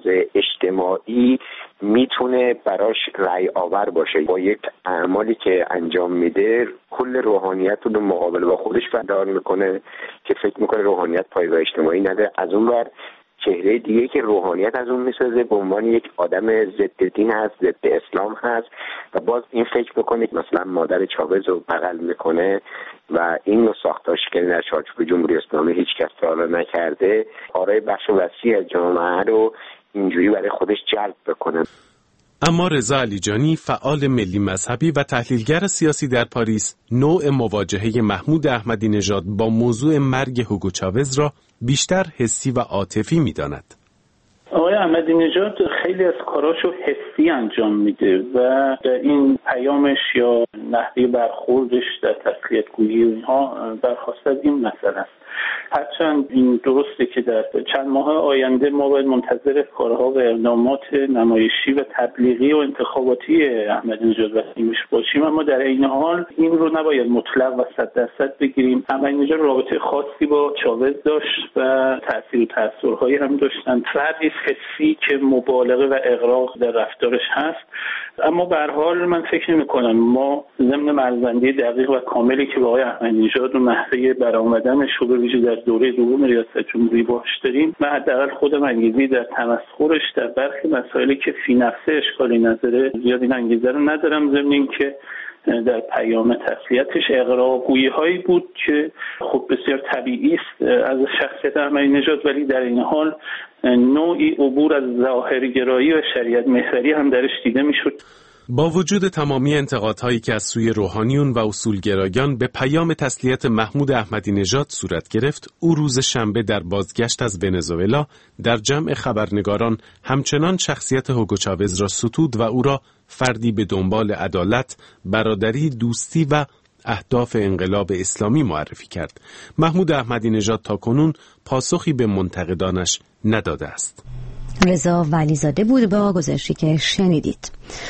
اجتماعی میتونه براش رأی آور باشه. با یک اعمالی که انجام میده کل روحانیت رو مقابل با خودش فدار میکنه که فکر میکنه روحانیت پایگاه اجتماعی نده. از اون ور چهره دیگه که روحانیت از اون میسازه به عنوان یک آدم ضد دین هست، ضد اسلام هست و باز این فکر میکنه که مثلا مادر چاوز رو بغل میکنه و این نوع ساختار شکنی در چارچوب جمهوری اسلامی هیچ کس تا حالا نکرده. آرای بخش وسیع از جامعه رو اینجوری برای خودش جلب بکنه. اما رضا علیجانی فعال ملی مذهبی و تحلیلگر سیاسی در پاریس نوع مواجهه محمود احمدی نژاد با موضوع مرگ هوگو چاوز را بیشتر حسی و عاطفی می‌داند. آقای احمدی نژاد خیلی از کاراشو حسی انجام میده و در این پیامش یا نحوه برخوردش در تسلیت گویی اینها برخواسته از این مسئله است. هرچند این درسته که در چند ماه آینده ما باید منتظر کارها و اقدامات نمایشی و تبلیغی و انتخاباتی احمدی نژاد و تیمش باشیم، اما در این حال این رو نباید مطلق و صد درصد بگیریم. احمدی نژاد رابطه خاصی با چاوز داشت و تاثیر و تاثیرهایی هم داشتن. فردی حسی که مبالغه و اغراق در رفتارش هست، اما به هر حال من فکر نمی‌کنم ما ضمن مرزبندی دقیق و کاملی که با آقای احمدی نژاد و نحوه برآمدنش رو به ویژه در دوره دوم ریاست جمهوری باش داریم، من حداقل خودم انگیزی در تمسخرش در برخی مسائلی که فی نفسه اشکالی نداره زیاد این انگیزه رو ندارم، ضمن اینکه در پیام تسلیتش اغراق‌گویی هایی بود که خب بسیار طبیعی است از شخصیت احمدی نژاد، ولی در این حال نوعی عبور از ظاهرگرایی و شریعت محوری هم درش دیده میشد. با وجود تمامی انتقادهایی که از سوی روحانیون و اصولگرایان به پیام تسلیت محمود احمدی نژاد صورت گرفت، او روز شنبه در بازگشت از ونزوئلا در جمع خبرنگاران همچنان شخصیت هوگو چاوز را ستود و او را فردی به دنبال عدالت، برادری، دوستی و اهداف انقلاب اسلامی معرفی کرد. محمود احمدی نژاد تاکنون پاسخی به منتقدانش نداده است. رضا ولیزاده بود با گزارشی که شنیدید.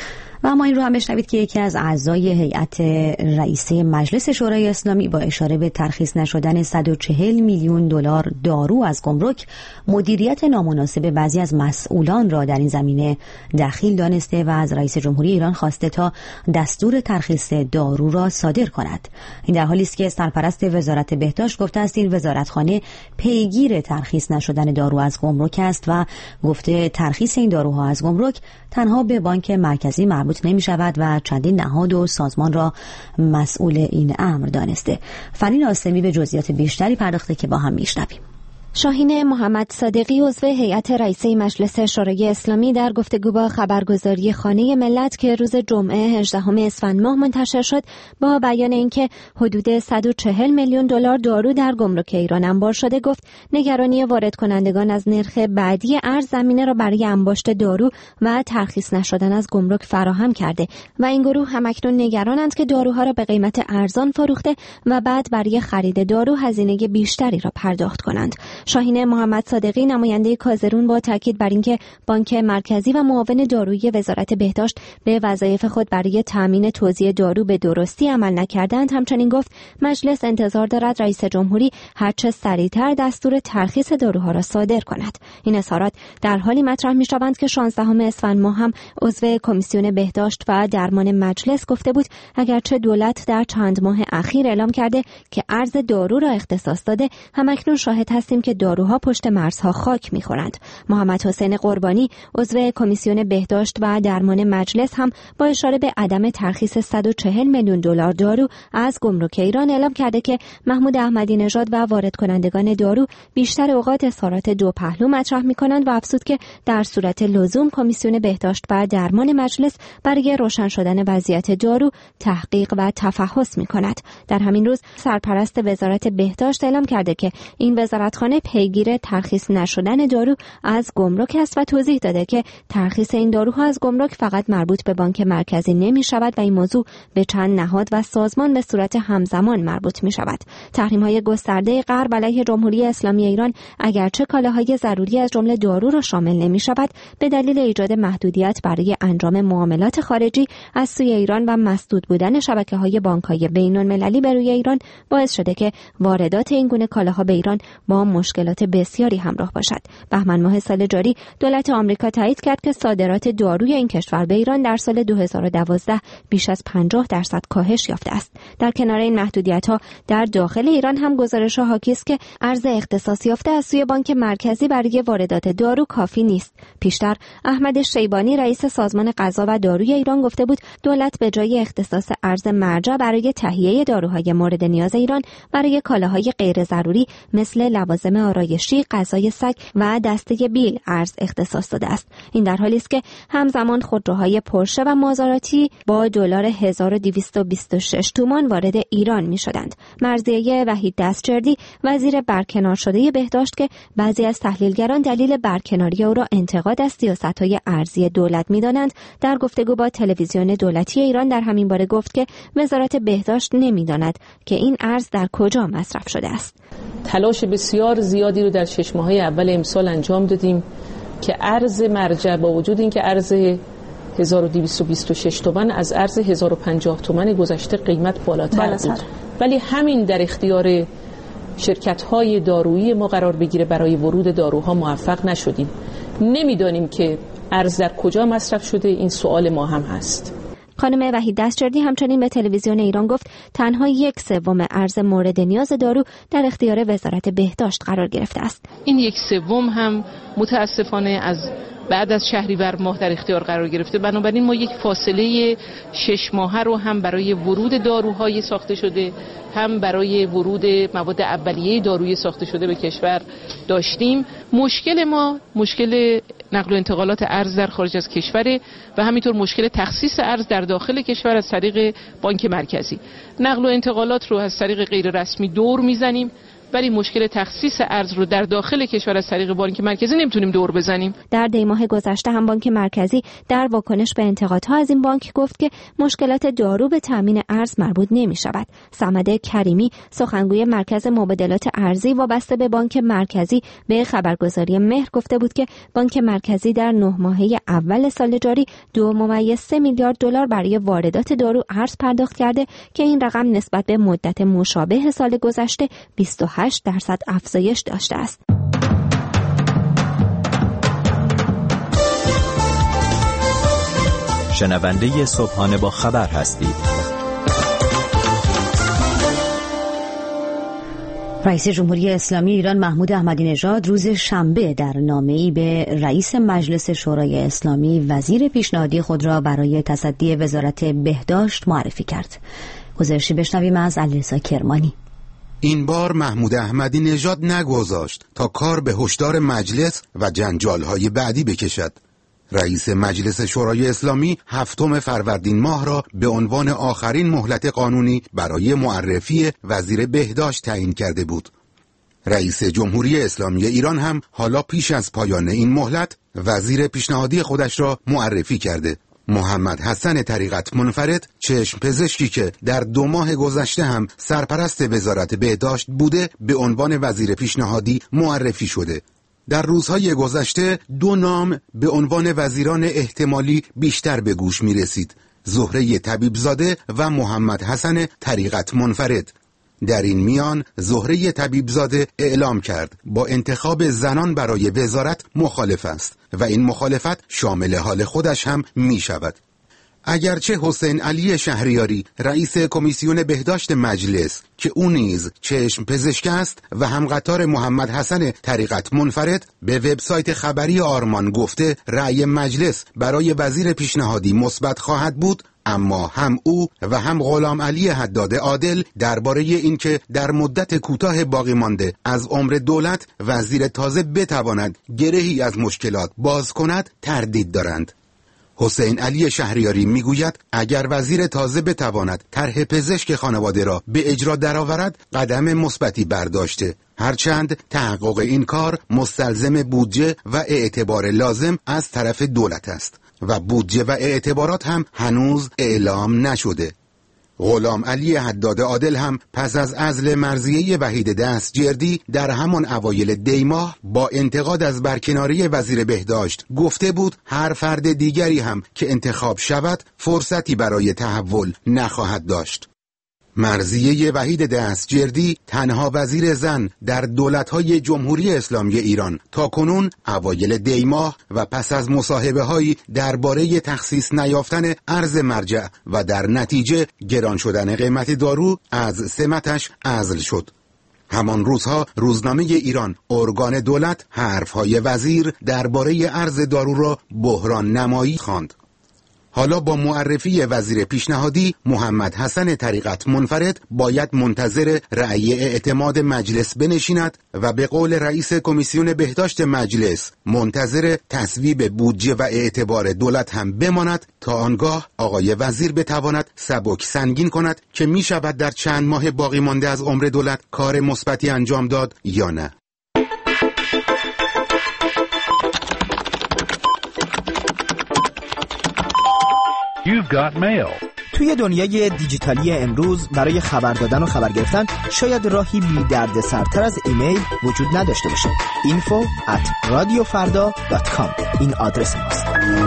و اما این رو هم بشنوید که یکی از اعضای هیئت رئیسه مجلس شورای اسلامی با اشاره به ترخیص نشدن صد و چهل میلیون دلار دارو از گمرک، مدیریت نامناسب بعضی از مسئولان را در این زمینه دخیل دانسته و از رئیس جمهوری ایران خواسته تا دستور ترخیص دارو را صادر کند. این در حالی است که سرپرست وزارت بهداشت گفته است این وزارتخانه پیگیر ترخیص نشدن دارو از گمرک است و گفته ترخیص این داروها از گمرک تنها به بانک مرکزی مربوط نمی شود و چندین نهاد و سازمان را مسئول این امر دانسته. فرین آسمی به جزئیات بیشتری پرداخته که با هم میشنویم. شاهین محمد صادقی عضو هیئت رئیسه مجلس شورای اسلامی در گفتگو با خبرگزاری خانه ملت که روز جمعه هجدهم اسفند ماه منتشر شد با بیان اینکه حدود صد و چهل میلیون دلار دارو در گمرک ایران انبار شده گفت نگرانی وارد کنندگان از نرخ بعدی ارز زمینه را برای انباشت دارو و ترخیص نشدن از گمرک فراهم کرده و این گروه همکنون نگرانند که داروها را به قیمت ارزان فروخته و بعد برای خرید دارو هزینه بیشتری را پرداخت کنند. شاهین محمد صادقی نماینده کازرون با تاکید بر اینکه بانک مرکزی و معاون دارویی وزارت بهداشت به وظایف خود برای تامین توزیع دارو به درستی عمل نکردند، همچنین گفت مجلس انتظار دارد رئیس جمهوری هرچه سریعتر دستور ترخیص داروها را صادر کند. این اظهارات در حالی مطرح می‌شوند که شانزدهم اسفند ماه هم عضو کمیسیون بهداشت و درمان مجلس گفته بود اگرچه دولت در چند ماه اخیر اعلام کرده که ارز دارو را اختصاص داده، همکنون شاهد هستیم که داروها پشت مرزها خاک می‌خورند. محمد حسین قربانی عضو کمیسیون بهداشت و درمان مجلس هم با اشاره به عدم ترخیص صد و چهل میلیون دلار دارو از گمرک ایران اعلام کرده که محمود احمدی نژاد و وارد کنندگان دارو بیشتر اوقات اظهارات دو پهلو مطرح می‌کنند و افزود که در صورت لزوم کمیسیون بهداشت و درمان مجلس برای روشن شدن وضعیت دارو تحقیق و تفحص می‌کند. در همین روز سرپرست وزارت بهداشت اعلام کرده که این وزارتخانه پیگیر ترخیص نشدن دارو از گمرک است و توضیح داده که ترخیص این داروها از گمرک فقط مربوط به بانک مرکزی نمی شود و این موضوع به چند نهاد و سازمان به صورت همزمان مربوط می شود. تحریم های گسترده غرب علیه جمهوری اسلامی ایران اگرچه کالاهای ضروری از جمله دارو را شامل نمی شود، به دلیل ایجاد محدودیت برای انجام معاملات خارجی از سوی ایران و مسدود بودن شبکه‌های بانک‌های بین‌المللی به روی ایران باعث شده که واردات این گونه کالاها به ایران با مشکلات بسیاری همراه باشد. بهمن ماه سال جاری دولت آمریکا تایید کرد که صادرات داروی این کشور به ایران در سال دو هزار و دوازده بیش از پنجاه درصد کاهش یافته است. در کنار این محدودیت‌ها در داخل ایران هم گزارش‌ها حاکی است که ارز اختصاص یافته از سوی بانک مرکزی برای واردات دارو کافی نیست. پیشتر احمد شیبانی رئیس سازمان غذا و داروی ایران گفته بود دولت به جای اختصاص ارز مرجع برای تهیه داروهای مورد نیاز ایران برای کالاهای غیر ضروری مثل لوازم آرایشی، غذای سگ و دسته بیل ارز اختصاص داده است. این در حالی است که همزمان خودروهای پورشه و مازراتی با دلار هزار و دویست و بیست و شش تومان وارد ایران می‌شدند. مرضیه وحید دستجردی وزیر برکنار شده بهداشت که بعضی از تحلیلگران دلیل برکناری او را انتقاد از سیاست‌های ارزی دولت می‌دانند، در گفتگو با تلویزیون دولتی ایران در همین باره گفت که وزارت بهداشت نمی‌داند که این ارز در کجا مصرف شده است. تلاش بسیار زیادی رو در شش ماهه اول امسال انجام دادیم که ارز مرجع با وجود اینکه ارز هزار و دویست و بیست و شش تومان از ارز هزار و پنجاه تومان گذشته قیمت بالاتر بود، ولی همین در اختیار شرکت‌های دارویی ما قرار بگیره برای ورود داروها موفق نشدیم. نمیدانیم که ارز در کجا مصرف شده، این سوال ما هم هست. خانم وحید دستجردی همچنین به تلویزیون ایران گفت تنها یک سوم ارز مورد نیاز دارو در اختیار وزارت بهداشت قرار گرفته است. این یک سوم هم متاسفانه از بعد از شهریور ماه در اختیار قرار گرفته. بنابراین ما یک فاصله شش ماهه رو هم برای ورود داروهای ساخته شده هم برای ورود مواد اولیه دارویی ساخته شده به کشور داشتیم. مشکل ما مشکل نقل و انتقالات ارز در خارج از کشور و همینطور مشکل تخصیص ارز در داخل کشور از طریق بانک مرکزی. نقل و انتقالات رو از طریق غیر رسمی دور میزنیم ولی مشکل تخصیص ارز رو در داخل کشور از طریق بانک مرکزی نمیتونیم دور بزنیم. در دی ماه گذشته هم بانک مرکزی در واکنش به انتقادها از این بانک گفت که مشکلات دارو به تامین ارز مربوط نمی‌شود. صمد کریمی سخنگوی مرکز مبادلات ارزی وابسته به بانک مرکزی به خبرگزاری مهر گفته بود که بانک مرکزی در نه ماهه اول سال جاری دو ممیز سه میلیارد دلار برای واردات دارو ارز پرداخت کرده که این رقم نسبت به مدت مشابه سال گذشته بیست و هشت درصد افزایش داشته است. شنونده صبحانه با خبر هستید. رئیس جمهوری اسلامی ایران محمود احمدی نژاد روز شنبه در نامه‌ای به رئیس مجلس شورای اسلامی وزیر پیشنهادی خود را برای تصدی وزارت بهداشت معرفی کرد. گزارشی بشنویم از علیرضا کرمانی. این بار محمود احمدی نژاد نگذاشت تا کار به هشدار مجلس و جنجال‌های بعدی بکشد. رئیس مجلس شورای اسلامی هفتم فروردین ماه را به عنوان آخرین مهلت قانونی برای معرفی وزیر بهداشت تعیین کرده بود. رئیس جمهوری اسلامی ایران هم حالا پیش از پایان این مهلت وزیر پیشنهادی خودش را معرفی کرده. محمد حسن طریقت منفرد، چشم پزشکی که در دو ماه گذشته هم سرپرست وزارت بهداشت بوده، به عنوان وزیر پیشنهادی معرفی شده. در روزهای گذشته دو نام به عنوان وزیران احتمالی بیشتر به گوش می رسید: زهره طبیبزاده و محمد حسن طریقت منفرد. در این میان زهره طبیبزاده اعلام کرد با انتخاب زنان برای وزارت مخالف است و این مخالفت شامل حال خودش هم می شود. اگرچه حسین علی شهریاری رئیس کمیسیون بهداشت مجلس که او نیز چشم پزشک است و هم قطار محمد حسن طریقت منفرد به وبسایت خبری آرمان گفته رأی مجلس برای وزیر پیشنهادی مثبت خواهد بود، اما هم او و هم غلام علی حداد عادل درباره اینکه در مدت کوتاه باقی مانده از عمر دولت وزیر تازه بتواند گرهی از مشکلات باز کند تردید دارند. حسین علی شهریاری میگوید اگر وزیر تازه بتواند طرح پزشک خانواده را به اجرا درآورد قدم مثبتی برداشته، هرچند تحقق این کار مستلزم بودجه و اعتبار لازم از طرف دولت است و بودجه و اعتبارات هم هنوز اعلام نشده. غلام علی حداد عادل هم پس از عزل مرضیه وحید دستجردی در همان اوایل دی ماه با انتقاد از برکناری وزیر بهداشت گفته بود هر فرد دیگری هم که انتخاب شود فرصتی برای تحول نخواهد داشت. مرضیه وحید دستجردی تنها وزیر زن در دولت‌های جمهوری اسلامی ایران تا کنون اوایل دی ماه و پس از مصاحبه‌هایی درباره تخصیص نیافتن ارز مرجع و در نتیجه گران شدن قیمت دارو از سمتش عزل شد. همان روزها روزنامه ایران ارگان دولت حرف‌های وزیر درباره ارز دارو را بحران نمایی خواند. حالا با معرفی وزیر پیشنهادی محمد حسن طریقت منفرد باید منتظر رأی اعتماد مجلس بنشیند و به قول رئیس کمیسیون بهداشت مجلس منتظر تصویب بودجه و اعتبار دولت هم بماند تا آنگاه آقای وزیر بتواند سبک سنگین کند که می شود در چند ماه باقی مانده از عمر دولت کار مثبتی انجام داد یا نه. You've got mail. توی دنیای دیجیتالی امروز برای خبر دادن و خبر گرفتن شاید راهی بی درد سرتر از ایمیل وجود نداشته باشه. info at radiofarda dot com این آدرس ماست.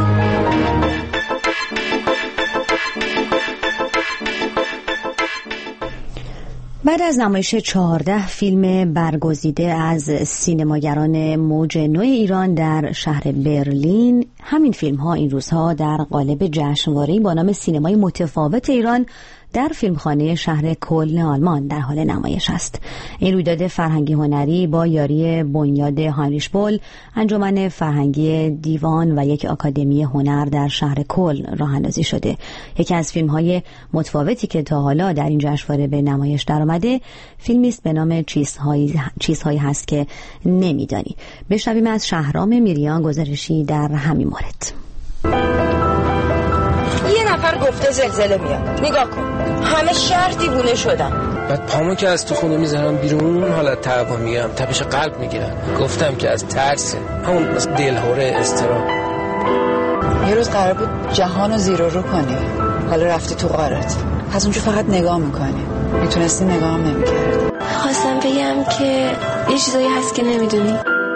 بعد از نمایش چهارده فیلم برگزیده از سینماگران موج نو ایران در شهر برلین، همین فیلم ها این روزها در قالب جشنواره‌ای با نام سینمای متفاوت ایران در فیلمخانه شهر کلن آلمان در حال نمایش است. این رویداد فرهنگی هنری با یاری بنیاد هاینریش بول، انجمن فرهنگی دیوان و یک آکادمی هنر در شهر کلن راه اندازی شده. یکی از فیلم‌های متفاوتی که تا حالا در این جشنواره به نمایش درآمده، فیلمی است به نام چیزهایی چیزهایی هست که نمی‌دانی. بشنویم از شهرام میریان گزارشی در همین مورد. یه نفر گفته زلزله میاد. نگاه کن، همه شهر دیوونه شدن. بعد پامو که از تو خونه میذارم بیرون، حالت تعبان میگیرم، تپش قلب میگیرم. گفتم که از ترس، همون مثل دلهوره، اضطراب. یه روز قرار بود جهان رو زیر و رو کنی، حالا رفتی تو غارت، پس اونجا فقط نگاه میکنی. میتونستی نگاه هم نمیکردی. خواستم بگم که یه چیزایی هست که نمیدونی.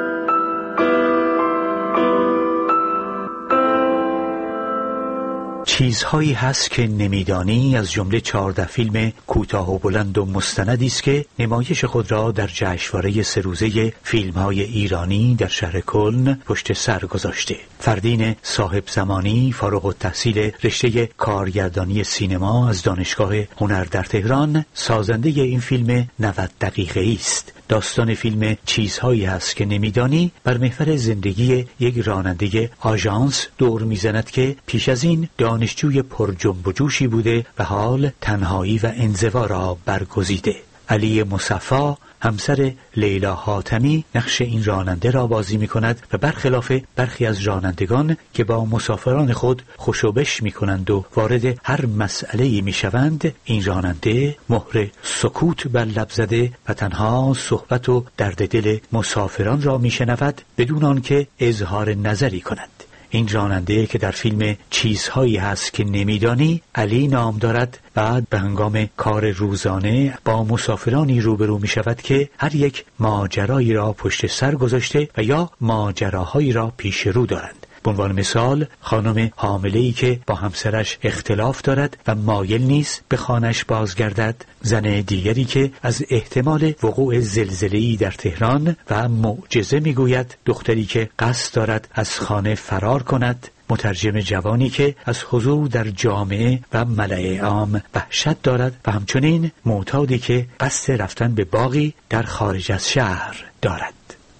چیزهایی هست که نمیدانی از جمله چهارده فیلم کوتاه و بلند و مستندی است که نمایش خود را در جشنواره سه روزه فیلم‌های ایرانی در شهر کلن پشت سر گذاشته. فردین صاحب زمانی فارغ التحصیل رشته کارگردانی سینما از دانشگاه هنر در تهران سازنده این فیلم نود دقیقه‌ای است. داستان فیلم چیزهایی هست که نمیدانی بر محور زندگی یک راننده آژانس دور میزند که پیش از این دانشجوی پر جنب و جوشی بوده و حال تنهایی و انزوا را برگزیده. علی مصفا همسر لیلا حاتمی نقش این راننده را بازی می کند و برخلاف برخی از رانندگان که با مسافران خود خوشوبش می کنند و وارد هر مسئله‌ای می شوند، این راننده مهر سکوت بر لب زده و تنها صحبت و درد دل مسافران را می شنود بدون آنکه اظهار نظری کند. این راننده که در فیلم چیزهایی هست که نمیدانی علی نام دارد، بعد به هنگام کار روزانه با مسافرانی روبرو می شود که هر یک ماجرایی را پشت سر گذاشته و یا ماجراهایی را پیش رو دارند. به عنوان مثال خانم حامله‌ای که با همسرش اختلاف دارد و مایل نیست به خانه‌اش بازگردد، زن دیگری که از احتمال وقوع زلزله‌ای در تهران و معجزه میگوید، دختری که قصد دارد از خانه فرار کند، مترجم جوانی که از حضور در جامعه و ملأ عام وحشت دارد و همچنین معتادی که قصد رفتن به باغی در خارج از شهر دارد.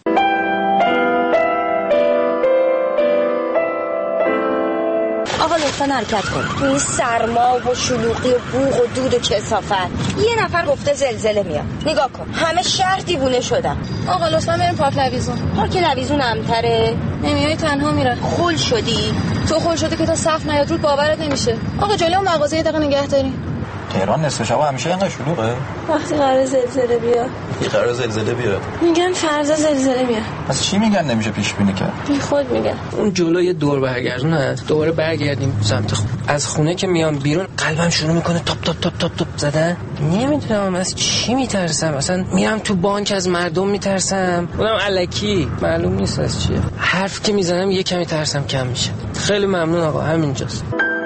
آقا لطفاً حرکت کن. این سرما و شلوغی و بوق و دود و کثافت. یه نفر گفته زلزله میاد. نگاه کن همه شهر دیوونه شدن. آقا لطفاً بریم پارک لویزون. پارک لویزون امتره. نمیای تنها میره. خول شدی. تو خول شدی که تا صف نیاد رود باورت نمیشه. آقا جلوی اون مغازه یه دقیقه نگه داریم. تهران نصف شب همیشه اینقدر شلوغه؟ وقتی قرار زلزله بیاد. کی قرار زلزله بیاد؟ میگن فردا زلزله میاد. پس چی میگن نمیشه پیش بینی کرد؟ بی خود میگن. اون جلوی دور برگردونه، دوباره برگردیم سمت خونه. از خونه که میام بیرون قلبم شروع میکنه تاپ تاپ تاپ تاپ تاپ زدن. نمیدونم از چی میترسم. مثلا میرم تو بانک از مردم میترسم. اونم الکی معلوم نیست از چیه. حرف که میزنم یه کمی ترسم کم میشه. خیلی ممنون آقا، همینجاست.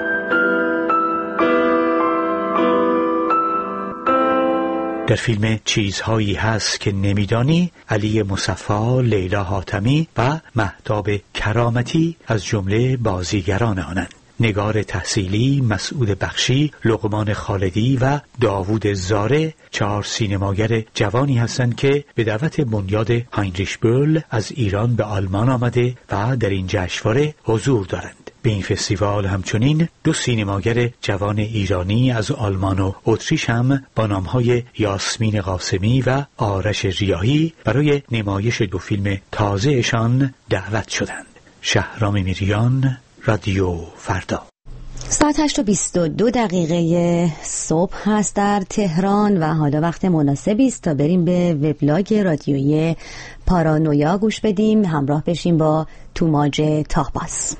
در فیلم چیزهایی هست که نمیدانی علی مصفا، لیلا حاتمی و مهتاب کرامتی از جمله بازیگران آنند. نگار تحصیلی، مسعود بخشی، لقمان خالدی و داوود زاره چهار سینماگر جوانی هستند که به دعوت بنیاد هاینریش بول از ایران به آلمان آمده و در این جشنواره حضور دارند. به این فستیوال همچنین دو سینماگر جوان ایرانی از آلمان و اتریش هم با نامهای یاسمین قاسمی و آرش ریاحی برای نمایش دو فیلم تازهشان دعوت شدند. شهرام میریان، رادیو فردا. ساعت هشت و بیست و دو دقیقه صبح هست در تهران و حالا وقت مناسبی است تا بریم به وبلاگ رادیویی پارانویا گوش بدیم. همراه بشیم با توماج تاهباز.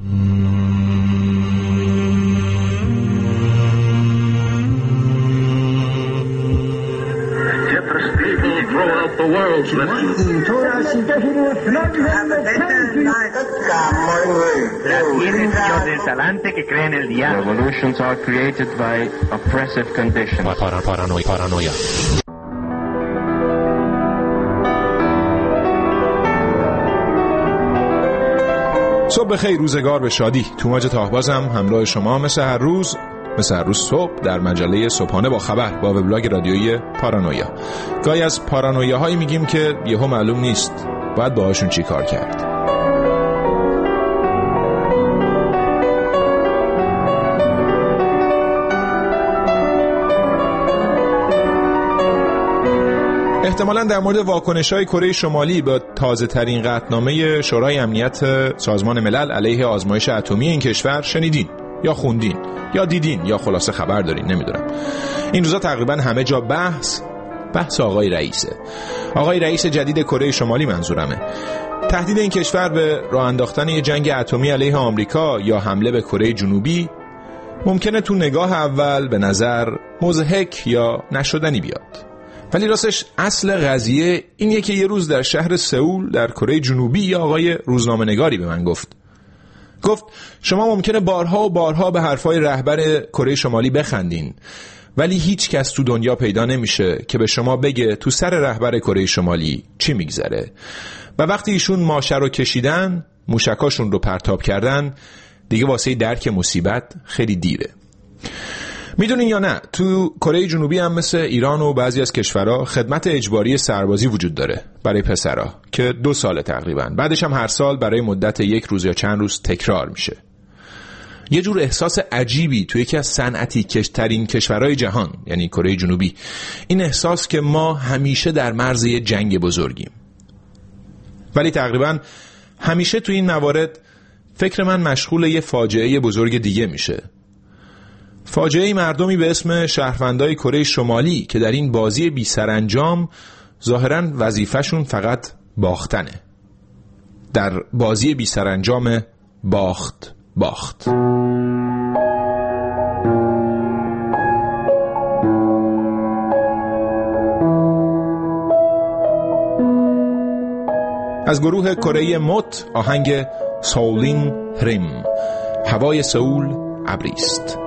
Revolutions are created by oppressive conditions. Paranoia. Paranoia. صبح بخیر، روزگار به شادی. توماج تاهبازم همراه شما مثل هر روز مثل هر روز صبح در مجله صبحانه با خبر با وبلاگ رادیویی پارانویا. گاهی از پارانویاهایی میگیم که یهو معلوم نیست باید باهاشون چی کار کرد. احتمالاً در مورد واکنش‌های کره شمالی به تازه‌ترین قطعنامه شورای امنیت سازمان ملل علیه آزمایش اتمی این کشور شنیدین. یا خوندین یا دیدین یا خلاصه خبر دارین، نمیدونم. این روزا تقریبا همه جا بحث بحث آقای رئیسه. آقای رئیس جدید کره شمالی منظورمه. تهدید این کشور به راه انداختن یه جنگ اتمی علیه آمریکا یا حمله به کره جنوبی ممکنه تو نگاه اول به نظر مضحک یا نشدنی بیاد، ولی راستش اصل قضیه اینه که یه روز در شهر سئول در کره جنوبی یه آقای روزنامه‌نگاری به من گفت گفت شما ممکنه بارها و بارها به حرفای رهبر کره شمالی بخندین، ولی هیچ کس تو دنیا پیدا نمیشه که به شما بگه تو سر رهبر کره شمالی چی میگذره. و وقتی ایشون ماشه رو کشیدن، موشکاشون رو پرتاب کردن، دیگه واسه درک مصیبت خیلی دیره. میدونین یا نه تو کره جنوبی هم مثل ایران و بعضی از کشورها خدمت اجباری سربازی وجود داره برای پسرها که دو ساله تقریبا، بعدش هم هر سال برای مدت یک روز یا چند روز تکرار میشه. یه جور احساس عجیبی توی یکی از صنعتی کشترین کشورهای جهان، یعنی کره جنوبی، این احساس که ما همیشه در مرز یه جنگ بزرگیم. ولی تقریبا همیشه توی این موارد فکر من مشغول یه فاجعه بزرگ دیگه میشه. فاجعه مردمی به اسم شهروندای کره شمالی که در این بازی بی سرانجام ظاهراً وظیفه‌شون فقط باختنه. در بازی بی سرانجام باخت باخت. از گروه کره مت آهنگ سولین هریم. هوای سئول ابریست.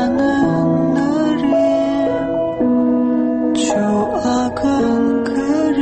조악은 그림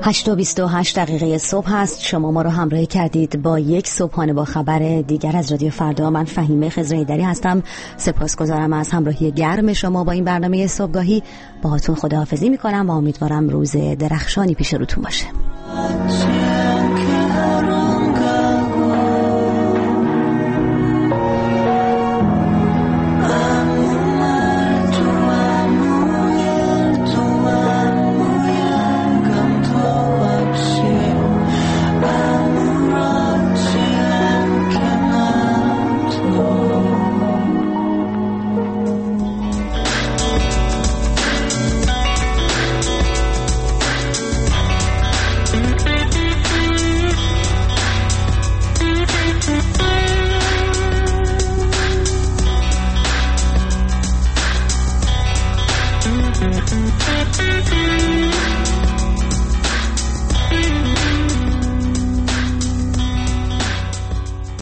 هشت و بیست و هشت دقیقه صبح هست. شما ما رو همراهی کردید با یک صبحانه با خبر دیگر از رادیو فردا. من فهیمه خضراییدری هستم. سپاسگزارم از همراهی گرم شما با این برنامه صبحگاهی. باهاتون خداحافظی میکنم و امیدوارم روز درخشانی پیش روتون باشه.